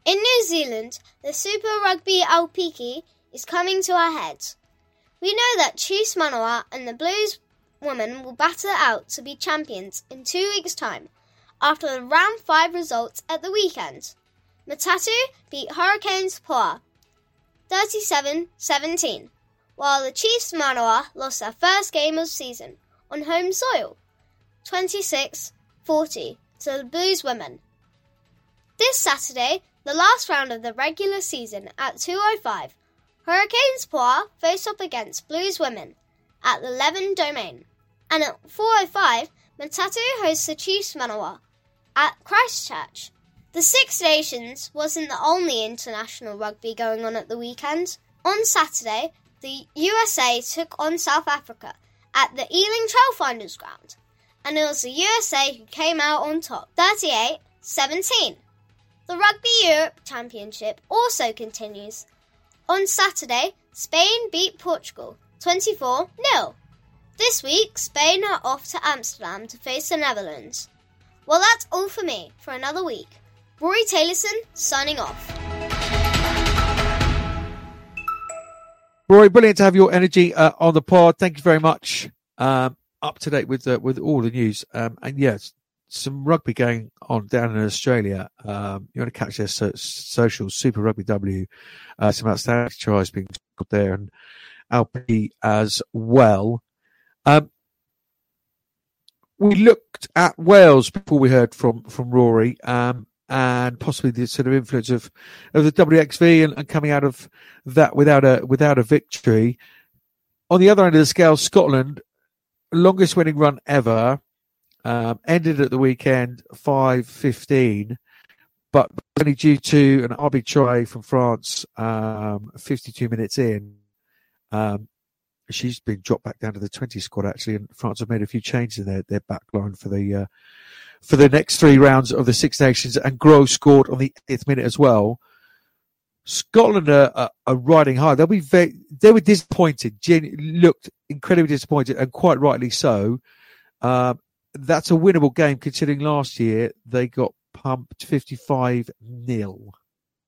In New Zealand, the Super Rugby Aupiki is coming to our heads. We know that Chiefs Manawa and the Blues women will battle it out to be champions in two weeks' time after the round five results at the weekend. Matatu beat Hurricanes Poa thirty-seven seventeen, while the Chiefs Manawa lost their first game of the season on home soil, twenty-six forty to the Blues women. This Saturday, the last round of the regular season at two oh five, Hurricanes Poa face up against Blues women at the Leven Domain. And at four oh five, Matatu hosts the Chiefs Manawa at Christchurch. The Six Nations wasn't the only international rugby going on at the weekend. On Saturday, the U S A took on South Africa at the Ealing Trailfinders ground, and it was the U S A who came out on top, thirty-eight seventeen. The Rugby Europe Championship also continues. On Saturday, Spain beat Portugal twenty-four nil. This week, Spain are off to Amsterdam to face the Netherlands. Well, that's all for me for another week. Rory Taylorson, signing off. Rory, brilliant to have your energy uh, on the pod. Thank you very much. Um, up to date with uh, with all the news. Um, and yes, some rugby going on down in Australia. Um, you want to catch their so- social Super Rugby W. Uh, some outstanding tries being scored there, and L P as well. Um, we looked at Wales before we heard from from Rory. Um, and possibly the sort of influence of, of the W X V and, and coming out of that without a without a victory. On the other end of the scale, Scotland, longest winning run ever, um, ended at the weekend five fifteen, but only due to an arbitrage from France, um, fifty-two minutes in. Um, she's been dropped back down to the twenty squad actually, and France have made a few changes in their, their back line for the uh, for the next three rounds of the Six Nations, and Groh scored on the eightieth minute as well. Scotland are, are, are riding high. They'll be very, they were disappointed, Gen- looked incredibly disappointed, and quite rightly so. Um, that's a winnable game considering last year they got pumped fifty-five nil.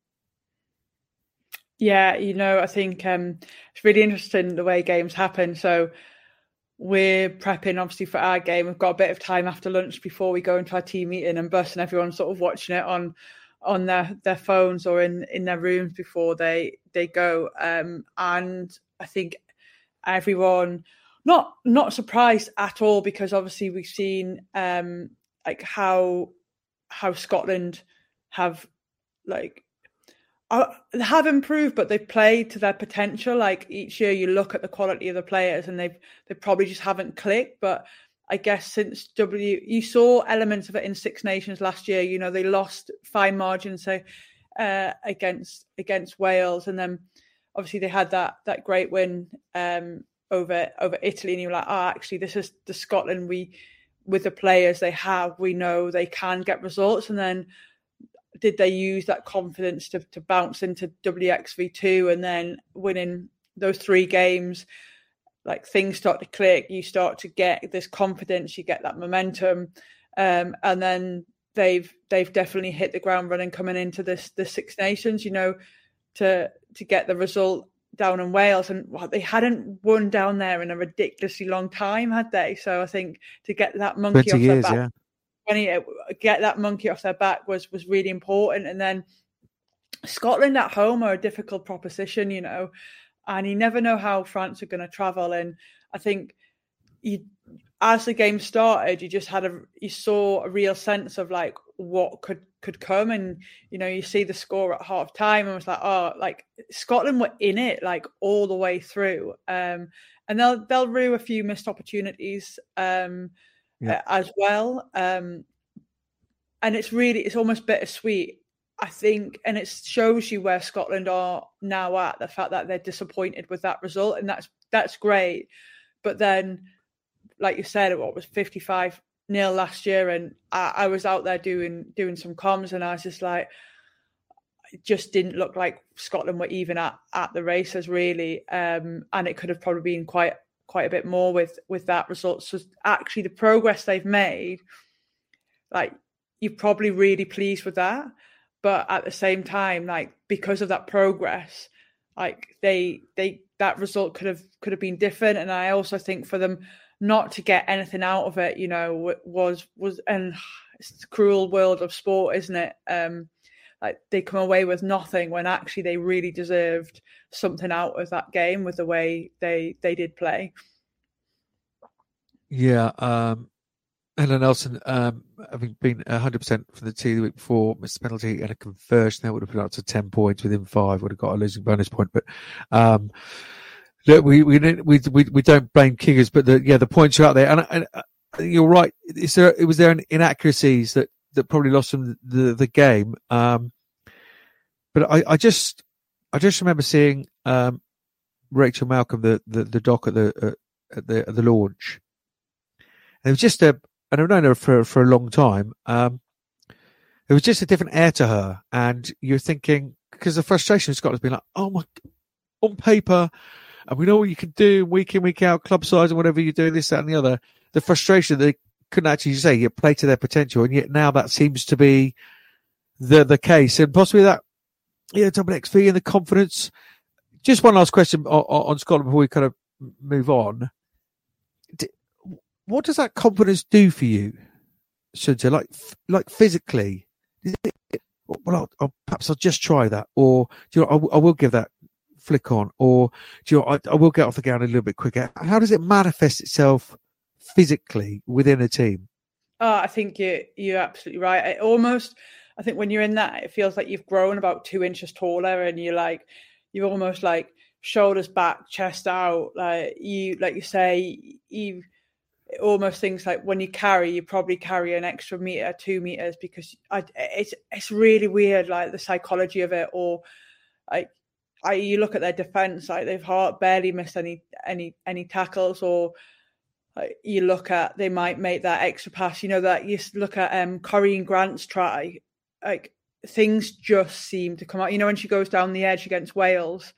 Yeah, you know, I think um, it's really interesting the way games happen. So we're prepping, obviously, for our game. We've got a bit of time after lunch before we go into our team meeting, and Bus and everyone sort of watching it on on their, their phones or in, in their rooms before they they go. Um, and I think everyone not not surprised at all, because obviously we've seen um, like how how Scotland have like. Uh, they have improved, but they've played to their potential. Like each year you look at the quality of the players and they've they probably just haven't clicked. But I guess since W, you saw elements of it in Six Nations last year. You know, they lost fine margins so, uh, against against Wales, and then obviously they had that that great win um, over over Italy, and you're like, oh, actually this is the Scotland we, with the players they have, we know they can get results. And then did they use that confidence to, to bounce into W X V two, and then winning those three games, like things start to click, you start to get this confidence, you get that momentum, um, and then they've they've definitely hit the ground running coming into this the Six Nations, you know, to to get the result down in Wales. And well, they hadn't won down there in a ridiculously long time, had they? So I think to get that monkey off years, their back. Yeah. Get that monkey off their back was was really important. And then Scotland at home are a difficult proposition, you know, and you never know how France are going to travel. And I think you, as the game started, you just had a you saw a real sense of like what could could come. And you know, you see the score at half time and it was like, oh, like Scotland were in it like all the way through. Um, and they'll they'll rue a few missed opportunities. Um, Yeah. Uh, as well, um, and it's really it's almost bittersweet, I think, and it shows you where Scotland are now at, the fact that they're disappointed with that result, and that's that's great. But then, like you said, what was fifty-five nil last year, and I, I was out there doing doing some comms, and I was just like, it just didn't look like Scotland were even at at the races really, um, and it could have probably been quite. quite a bit more with with that result. So actually the progress they've made, like you're probably really pleased with that, but at the same time, like because of that progress, like they they that result could have could have been different. And I also think for them not to get anything out of it, you know, was was and it's the cruel world of sport, isn't it? Um, like they come away with nothing when actually they really deserved something out of that game with the way they they did play. Yeah, um, Helen Nelson, um, having been one hundred percent for the team the week before, missed a penalty and a conversion, that would have been up to ten points within five, would have got a losing bonus point. But um, look, we we we we we don't blame kickers, but the yeah the points are out there, and, and uh, you're right. Is there it was there an inaccuracies that, that probably lost them the the game. Um, but I, I just I just remember seeing um, Rachel Malcolm, the, the, the doc at the uh, at the at the launch. And it was just a, and I've known her for for a long time. Um, it was just a different air to her, and you're thinking because the frustration has got to be like, oh my, on paper, and we know what you can do week in week out, club size and whatever you do, this that and the other. The frustration that they couldn't actually say you play to their potential, and yet now that seems to be the the case, and possibly that yeah double X V and the confidence. Just one last question on, on Scotland before we kind of move on. What does that confidence do for you, Sunta? Like, like physically? Well, I'll, I'll, perhaps I'll just try that, or do you know, I, I will give that flick on, or do you know, I, I will get off the ground a little bit quicker. How does it manifest itself physically within a team? Oh, I think you you're absolutely right. I almost, I think when you're in that, it feels like you've grown about two inches taller, and you're like, you're almost like shoulders back, chest out. Like you, like you say, you. It almost things like when you carry, you probably carry an extra meter, two meters, because I, it's it's really weird, like the psychology of it. Or like, I you look at their defense, like they've hard, barely missed any any any tackles, or like, you look at they might make that extra pass. You know that you look at um Corinne Grant's try, like things just seem to come out. You know when she goes down the edge against Wales,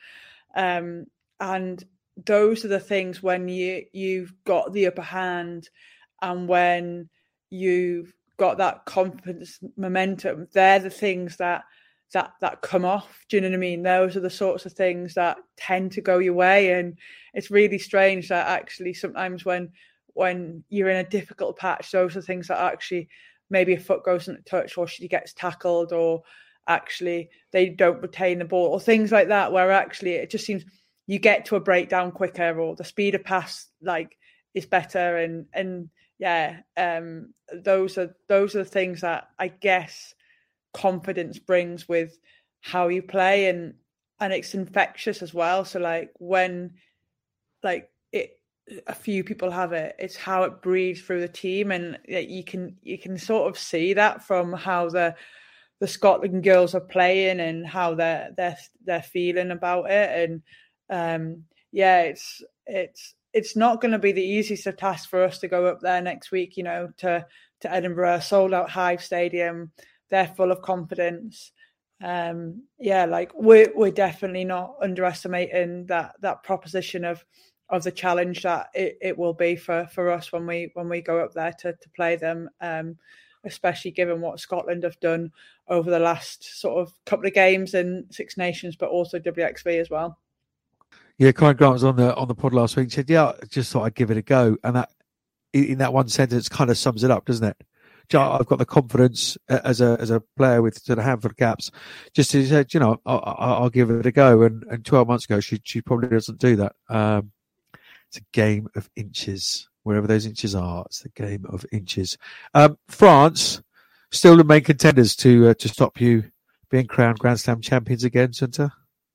um and. Those are the things when you you've got the upper hand, and when you've got that confidence momentum, they're the things that that that come off. Do you know what I mean? Those are the sorts of things that tend to go your way, and it's really strange that actually sometimes when when you're in a difficult patch, those are things that actually maybe a foot goes into touch, or she gets tackled, or actually they don't retain the ball, or things like that, where actually it just seems. You get to a breakdown quicker, or the speed of pass like is better, and and yeah, um, those are those are the things that I guess confidence brings with how you play, and and it's infectious as well. So like when like it, a few people have it, it's how it breathes through the team, and you can you can sort of see that from how the the Scotland girls are playing and how they're they're they're feeling about it, and. Um, yeah, it's it's it's not going to be the easiest of tasks for us to go up there next week. You know, to to Edinburgh, sold out Hive Stadium. They're full of confidence. Um, yeah, like we're we're definitely not underestimating that that proposition of of the challenge that it, it will be for, for us when we when we go up there to to play them. Um, especially given what Scotland have done over the last sort of couple of games in Six Nations, but also W X V as well. Yeah, Corinne Grant was on the on the pod last week. She said, "Yeah, I just thought I'd give it a go," and that in that one sentence kind of sums it up, doesn't it? I've got the confidence as a as a player with sort of handful of caps, just to say, you know, I'll, I'll give it a go. And, and twelve months ago, she she probably doesn't do that. Um, it's a game of inches, wherever those inches are. It's the game of inches. Um, France still the main contenders to uh, to stop you being crowned Grand Slam champions again, Sunta.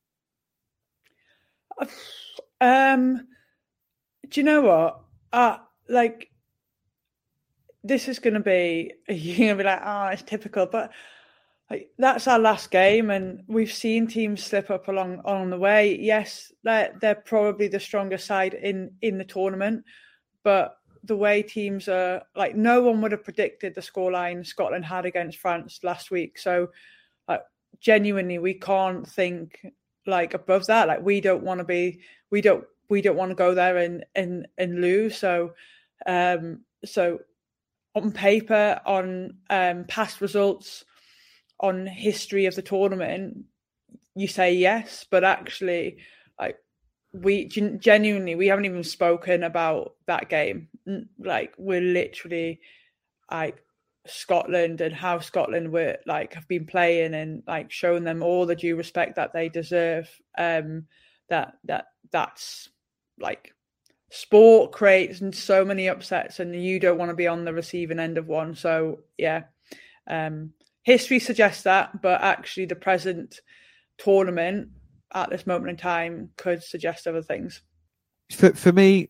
Um, do you know what? Uh, like, this is going to be, you're going to be like, oh, it's typical. But like, that's our last game, and we've seen teams slip up along along the way. Yes, they're, they're probably the strongest side in, in the tournament. But the way teams are, like, no one would have predicted the scoreline Scotland had against France last week. So, like, genuinely, we can't think... like above that, like we don't want to be, we don't, we don't want to go there and and and lose. So, um, so on paper, on um, past results, on history of the tournament, you say yes, but actually, like we genuinely, we haven't even spoken about that game. Like we're literally like Scotland and how Scotland were like have been playing and like showing them all the due respect that they deserve. Um, that that that's like sport creates so many upsets, and you don't want to be on the receiving end of one. So yeah, um, history suggests that, but actually the present tournament at this moment in time could suggest other things. For for me,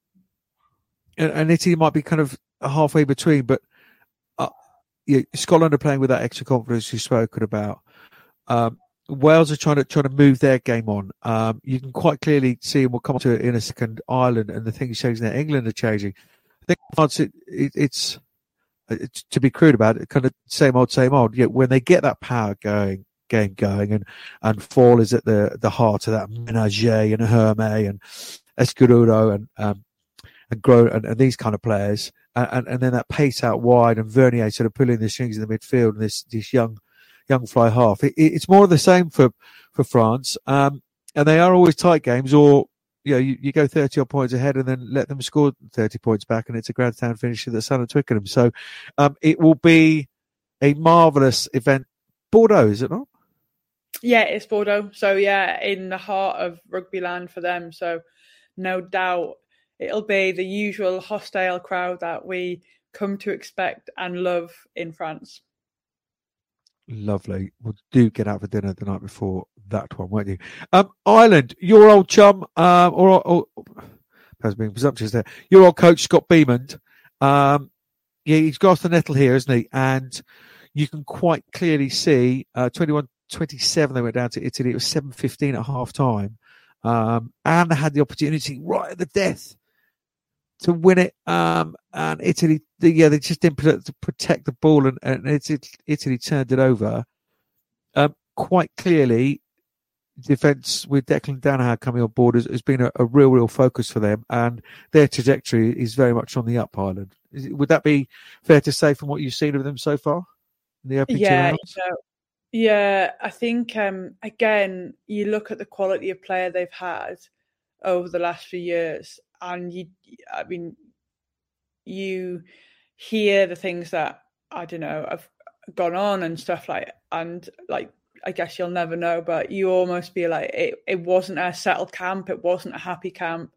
and, and Italy might be kind of halfway between, but uh, yeah, Scotland are playing with that extra confidence you've spoken about. Um, Wales are trying to trying to move their game on. Um, you can quite clearly see, and we'll come to it in a second, Ireland and the things changing there. England are changing. I think France, it, it, it's, it's to be crude about it, kind of same old, same old. Yeah, when they get that power going, game going, and and Fall is at the the heart of that. Ménager and Herme and Escudo and um, and Grow and, and these kind of players, and, and and then that pace out wide and Vernier sort of pulling the strings in the midfield, and this this young. young fly half. It, it's more of the same for, for France. Um, and they are always tight games, or, you know, you, you go thirty odd points ahead and then let them score thirty points back, and it's a Grandtown finish at the Sun at Twickenham. So, um, it will be a marvellous event. Bordeaux, is it not? Yeah, it's Bordeaux. So yeah, in the heart of rugby land for them. So no doubt it'll be the usual hostile crowd that we come to expect and love in France. Lovely. Well, do get out for dinner the night before that one, won't you? Um, Ireland, your old chum, um, or, or, or perhaps being presumptuous there, your old coach, Scott Beamond, um, yeah, he's got the nettle here, isn't he? And you can quite clearly see, uh, twenty-one twenty-seven, they went down to Italy. It was seven fifteen at half time. Um, and they had the opportunity right at the death to win it. Um, and Italy, yeah, they just didn't protect the ball, and, and Italy, Italy turned it over. Um, quite clearly, defence with Declan Danaher coming on board has, has been a, a real, real focus for them, and their trajectory is very much on the up, Ireland. Is, would that be fair to say from what you've seen of them so far in the opening yeah, two rounds? So, yeah, I think, um, again, you look at the quality of player they've had over the last few years, and you, I mean, you hear the things that, I don't know, have gone on and stuff like, and like, I guess you'll never know, but you almost feel like it, it wasn't a settled camp. It wasn't a happy camp.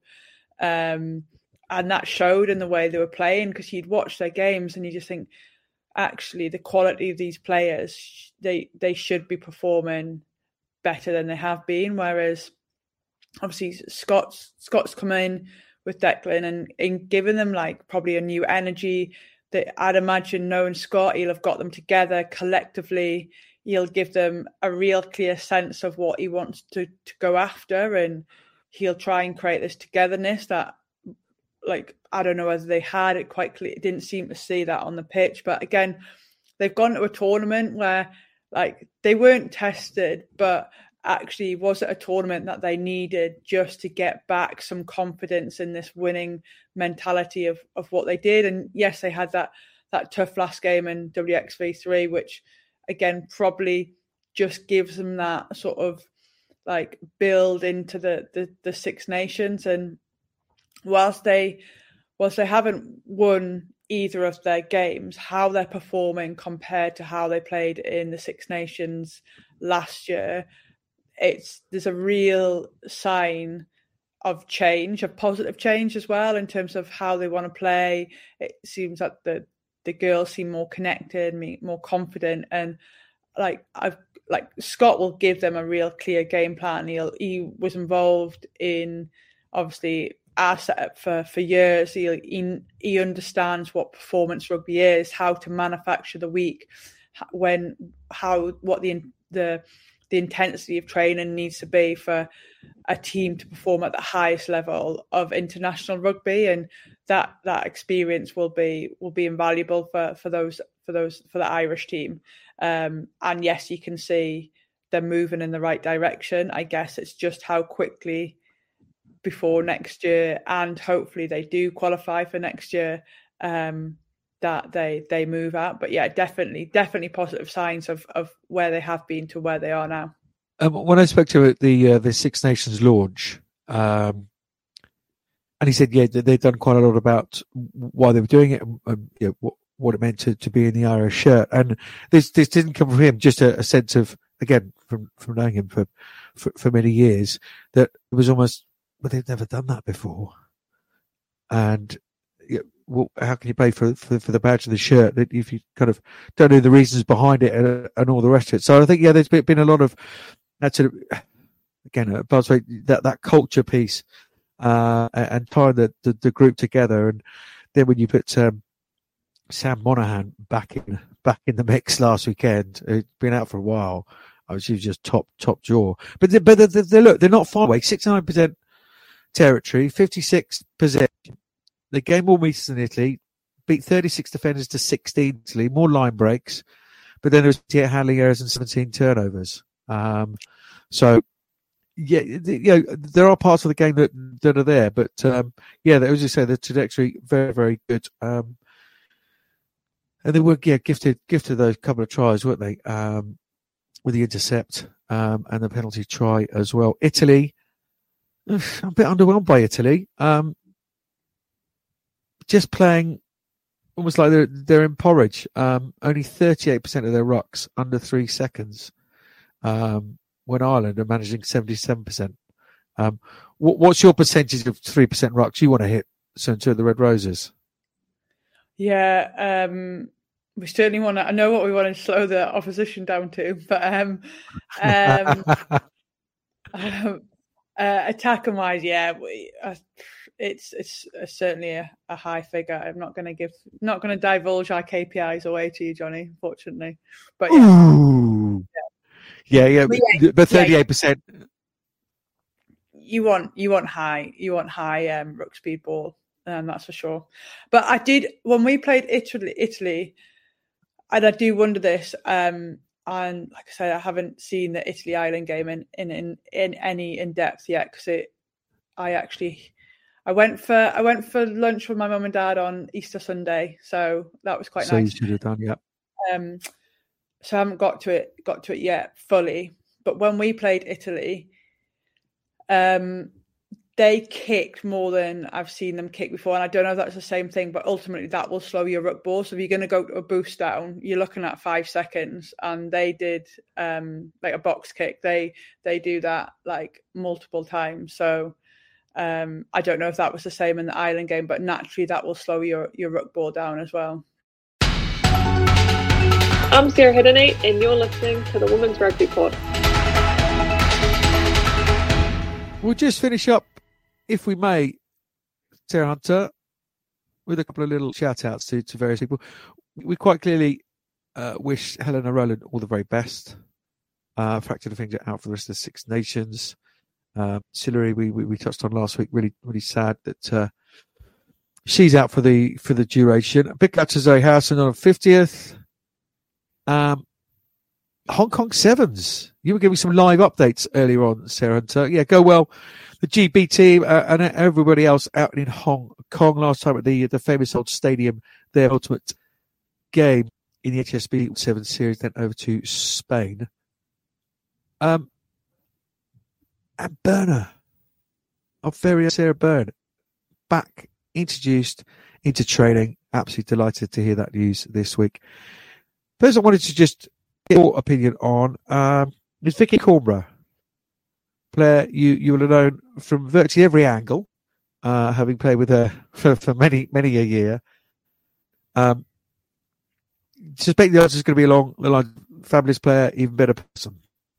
Um, and that showed in the way they were playing, because you'd watch their games and you just think, actually, the quality of these players, they, they should be performing better than they have been. Whereas obviously Scott's, Scott's come in with Declan and, and given them like probably a new energy that I'd imagine, knowing Scott, he'll have got them together collectively. He'll give them a real clear sense of what he wants to, to go after, and he'll try and create this togetherness that, like, I don't know whether they had it quite clear. It didn't seem to see that on the pitch. But again, they've gone to a tournament where, like, they weren't tested, but actually was it a tournament that they needed just to get back some confidence in this winning mentality of, of what they did. And yes, they had that that tough last game in W X V three, which again probably just gives them that sort of like build into the the, the Six Nations. And whilst they whilst they haven't won either of their games, how they're performing compared to how they played in the Six Nations last year, it's there's a real sign of change, of positive change as well, in terms of how they want to play. It seems like the the girls seem more connected, more confident, and like I've like Scott will give them a real clear game plan. He'll he was involved in obviously our setup for for years. He he, he understands what performance rugby is, how to manufacture the week, when how what the the the intensity of training needs to be for a team to perform at the highest level of international rugby, and that that experience will be will be invaluable for, for those for those for the Irish team. Um, and yes, you can see they're moving in the right direction. I guess it's just how quickly before next year, and hopefully they do qualify for next year. Um, that they they move at. But yeah, definitely, definitely positive signs of of where they have been to where they are now. Um, when I spoke to at the uh, the Six Nations launch, um, and he said, yeah, they've done quite a lot about why they were doing it, and, and you know, what, what it meant to, to be in the Irish shirt. And this this didn't come from him, just a, a sense of, again, from, from knowing him for, for, for many years, that it was almost, well, they've never done that before. And you know, well, how can you pay for, for for the badge of the shirt if you kind of don't know the reasons behind it and, and all the rest of it? So I think, yeah, there's been a lot of that sort of, again, a buzzword, that, that culture piece, uh, and tying the, the, the group together. And then when you put um, Sam Monaghan back in back in the mix last weekend, who'd been out for a while, I was, she was just top top draw. But they, but they, they, look, they're not far away. sixty-nine percent territory, fifty-six possession. They gained more meters than Italy, beat thirty-six defenders to sixteen Italy, more line breaks, but then there was eight handling errors and seventeen turnovers. Um, so, yeah, you know, there are parts of the game that that are there, but um, yeah, as you say, the trajectory very, very good. Um, and they were, yeah, gifted gifted those couple of tries, weren't they? Um, with the intercept um, and the penalty try as well. Italy, I'm a bit underwhelmed by Italy. Um, just playing almost like they're they're in porridge. Um, only thirty-eight percent of their rucks under three seconds. Um, when Ireland are managing seventy-seven percent. Um, what, what's your percentage of three percent rucks you want to hit, so to the Red Roses? Yeah, um, we certainly want to. I know what we want to slow the opposition down to, but um, um, um, uh, attacking wise, yeah, we, uh, it's it's uh, certainly a, a high figure. I'm not going to give, not going to divulge our K P Is away to you, Johnny, unfortunately. But yeah. Ooh. Yeah, yeah, but, yeah, but thirty-eight percent. Yeah, you want you want high, you want high um, ruck speed ball, um, that's for sure. But I did when we played Italy, Italy, and I do wonder this. Um, and like I said, I haven't seen the Italy Ireland game in in in, in any in depth yet because it. I actually, I went for I went for lunch with my mum and dad on Easter Sunday, so that was quite so nice. So you should have done, yeah. Um. So I haven't got to it, got to it yet fully. But when we played Italy, um, they kicked more than I've seen them kick before. And I don't know if that's the same thing, but ultimately that will slow your ruck ball. So if you're going to go to a boost down, you're looking at five seconds. And they did um, like a box kick. They they do that like multiple times. So um, I don't know if that was the same in the Ireland game, but naturally that will slow your, your ruck ball down as well. I'm Sarah Hiddenate, and you're listening to the Women's Rugby Pod. We'll just finish up, if we may, Sarah Hunter, with a couple of little shout-outs to, to various people. We quite clearly uh, wish Helena Rowland all the very best. Uh, fractured a finger out for the rest of the Six Nations. Uh, Sillery, we, we we touched on last week. Really, really sad that uh, she's out for the for the duration. Big up to Zoe Howson on fiftieth. Um, Hong Kong Sevens. You were giving some live updates earlier on, Sarah Hunter. Yeah, go well. The G B team uh, and everybody else out in Hong Kong last time at the the famous old stadium, their ultimate game in the H S B Sevens series, then over to Spain. Um, and Berner, our very Sarah Byrne, back introduced into training. Absolutely delighted to hear that news this week. First, I wanted to just get your opinion on um, is Vicky Cornborough, player you, you will have known from virtually every angle, uh, having played with her for, for many, many a year. Um, suspect the answer is going to be along the line, fabulous player, even better person.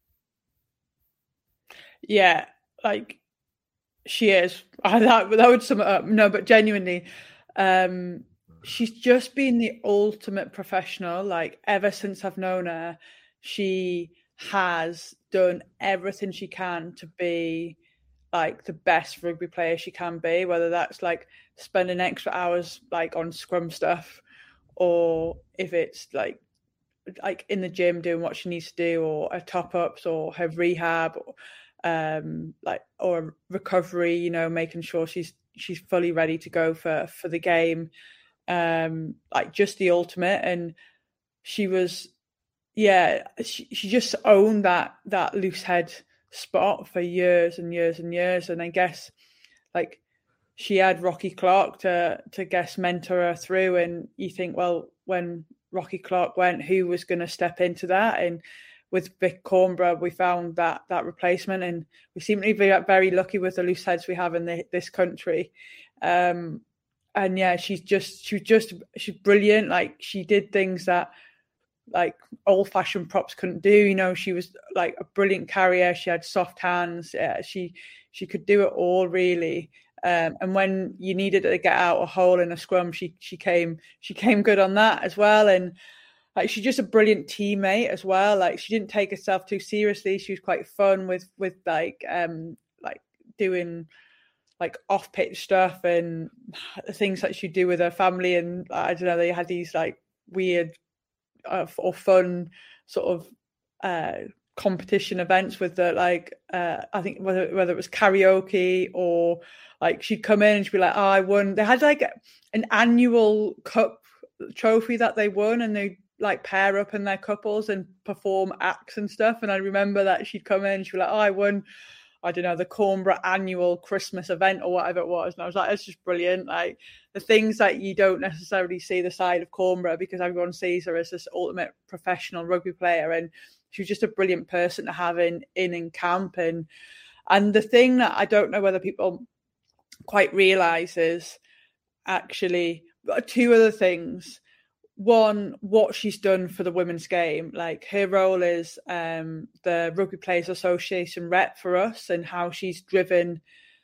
Yeah, like she is. I, that, that would sum it up. No, but genuinely, um, she's just been the ultimate professional. Like ever since I've known her, she has done everything she can to be like the best rugby player she can be, whether that's like spending extra hours like on scrum stuff, or if it's like like in the gym doing what she needs to do, or her top ups, or her rehab, or um like or recovery, you know, making sure she's she's fully ready to go for for the game. um, like just the ultimate. And she was, yeah, she, she just owned that that loose head spot for years and years and years. And I guess like she had Rocky Clark to to guess mentor her through. And you think, well, when Rocky Clark went, who was going to step into that? And with Vic Cornborough, we found that that replacement, and we seem to be very lucky with the loose heads we have in the, this country. Um, and yeah, she's just she's just she's brilliant. Like she did things that like old-fashioned props couldn't do. You know, she was like a brilliant carrier. She had soft hands. Yeah, she she could do it all really. Um, and when you needed to get out a hole in a scrum, she she came she came good on that as well. And like she's just a brilliant teammate as well. Like she didn't take herself too seriously. She was quite fun with with like um like doing like off pitch stuff and things that she'd do with her family. And I don't know, they had these like weird uh, or fun sort of uh, competition events with the like uh, I think whether whether it was karaoke or like she'd come in and she'd be like, oh, I won. They had like an annual cup trophy that they won, and they like pair up in their couples and perform acts and stuff. And I remember that she'd come in and she'd be like, oh, I won, I don't know, the Cornborough annual Christmas event or whatever it was. And I was like, it's just brilliant. Like the things that you don't necessarily see the side of Cornborough, because everyone sees her as this ultimate professional rugby player. And she was just a brilliant person to have in, in, in camp. And, and the thing that I don't know whether people quite realise is actually two other things. One, what she's done for the women's game. Like her role is um, the Rugby Players Association rep for us, and how she's driven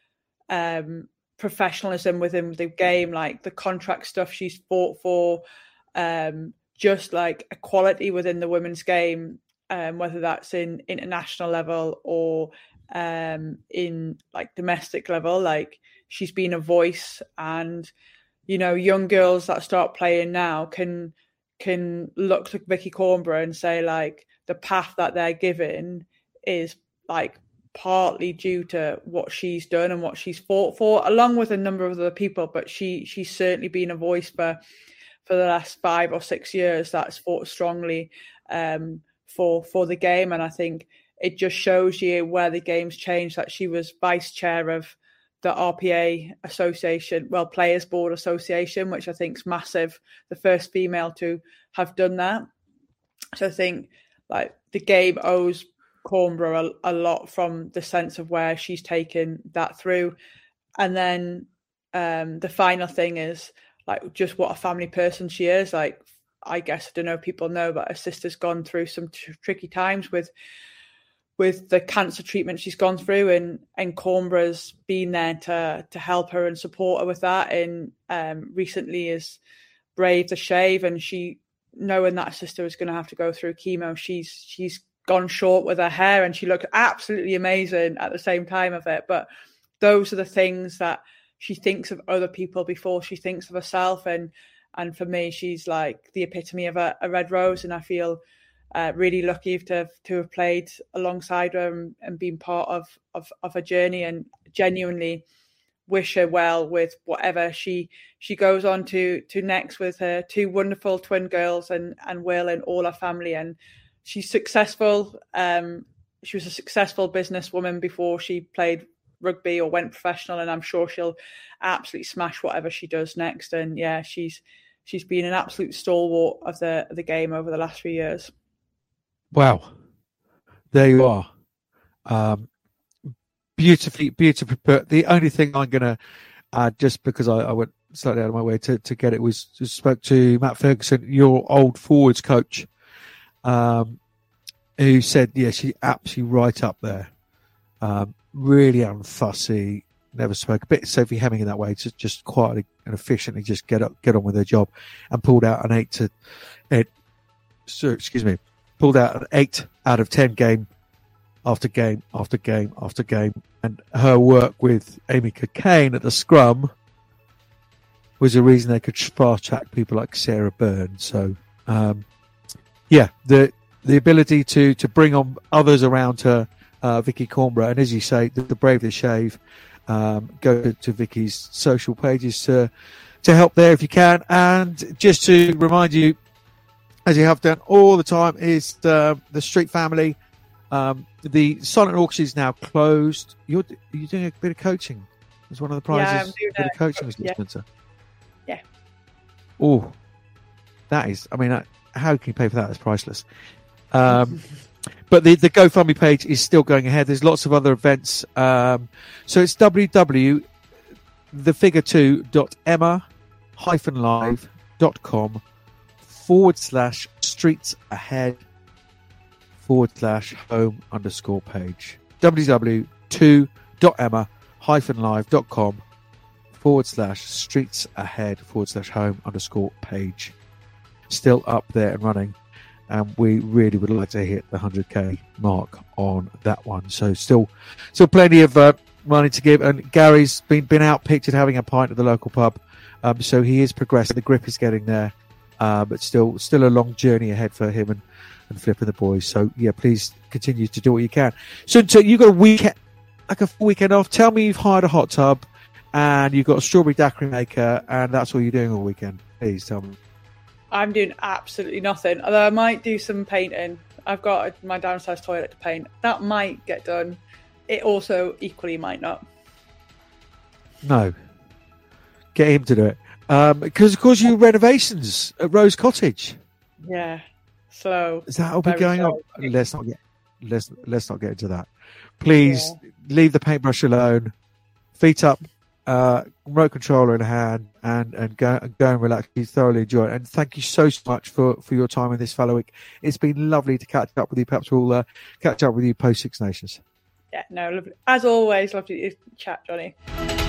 um, professionalism within the game, like the contract stuff she's fought for, um, just like equality within the women's game, um, whether that's in international level or um, in like domestic level. Like she's been a voice, and you know, young girls that start playing now can can look to Vicky Cornborough and say, like, the path that they're given is, like, partly due to what she's done and what she's fought for, along with a number of other people. But she she's certainly been a voice for for the last five or six years that's fought strongly um, for for the game. And I think it just shows you where the game's changed, that she was vice chair of the R P A Association, well, Players Board Association, which I think is massive. The first female to have done that. So I think like the game owes Cornborough a, a lot from the sense of where she's taken that through. And then um, the final thing is like just what a family person she is. Like, I guess, I don't know if people know, but her sister's gone through some tr- tricky times with with the cancer treatment she's gone through, and, and Cornborough's been there to to help her and support her with that. And um, recently has braved the shave, and she, knowing that her sister was going to have to go through chemo, she's she's gone short with her hair, and she looked absolutely amazing at the same time of it. But those are the things that she thinks of other people before she thinks of herself. And and for me, she's like the epitome of a, a red rose, and I feel Uh, really lucky to have, to have played alongside her and, and been part of, of of her journey, and genuinely wish her well with whatever she she goes on to to next with her two wonderful twin girls and and Will and all her family. And she's successful. Um, she was a successful businesswoman before she played rugby or went professional, and I'm sure she'll absolutely smash whatever she does next. And yeah, she's she's been an absolute stalwart of the of the game over the last few years. Wow, there you are. Um, beautifully, beautifully put. The only thing I'm going to add, just because I, I went slightly out of my way to, to get it, was just spoke to Matt Ferguson, your old forwards coach, um, who said, yeah, she's absolutely right up there. Um, really unfussy, never spoke. A bit Sophie Hemming in that way, just just quietly and efficiently just get up, get on with her job, and pulled out an eight to eight. So, excuse me. Pulled out an eight out of ten game after game after game after game. And her work with Amy Cockayne at the scrum was the reason they could fast track people like Sarah Byrne. So, um, yeah, the the ability to, to bring on others around her, uh, Vicky Cornborough, and as you say, the, the Brave the Shave, um, go to Vicky's social pages to to help there if you can. And just to remind you, as you have done all the time, is the, the Street Family. Um, the silent auction is now closed. You're you're doing a bit of coaching. It's one of the prizes. Yeah, I'm doing a bit a, of coaching, yeah. Spencer. Yeah. Oh, that is. I mean, uh, how can you pay for that? It's priceless. Um, but the the GoFundMe page is still going ahead. There's lots of other events. Um, so it's www the figure two dot emma hyphen live dot com forward slash streets ahead forward slash home underscore page. www two dot emma hyphen live dot com forward slash streets ahead forward slash home underscore page. Still up there and running. And we really would like to hit the one hundred k mark on that one. So still, still plenty of uh, money to give. And Gary's been been out pictured having a pint at the local pub. Um, so he is progressing. The grip is getting there, uh, but still, still a long journey ahead for him and, and Flip and the boys. So yeah, please continue to do what you can. So, so you got a weekend, like a full weekend off. Tell me you've hired a hot tub and you've got a strawberry daiquiri maker, and that's all you're doing all weekend. Please tell me. I'm doing absolutely nothing, although I might do some painting. I've got my downstairs toilet to paint. That might get done. It also equally might not. No. Get him to do it. Um, because, of course, you renovations at Rose Cottage. Yeah. Slow. Is that all be Very going slow. on? Let's not get let's let's not get into that. Please yeah. leave the paintbrush alone. Feet up, uh, remote controller in hand, and and go and go and relax. You thoroughly enjoy it. And thank you so much for, for your time in this fellow week. It's been lovely to catch up with you. Perhaps we'll uh, catch up with you post Six Nations. Yeah, no, lovely. As always, lovely to chat, Johnny.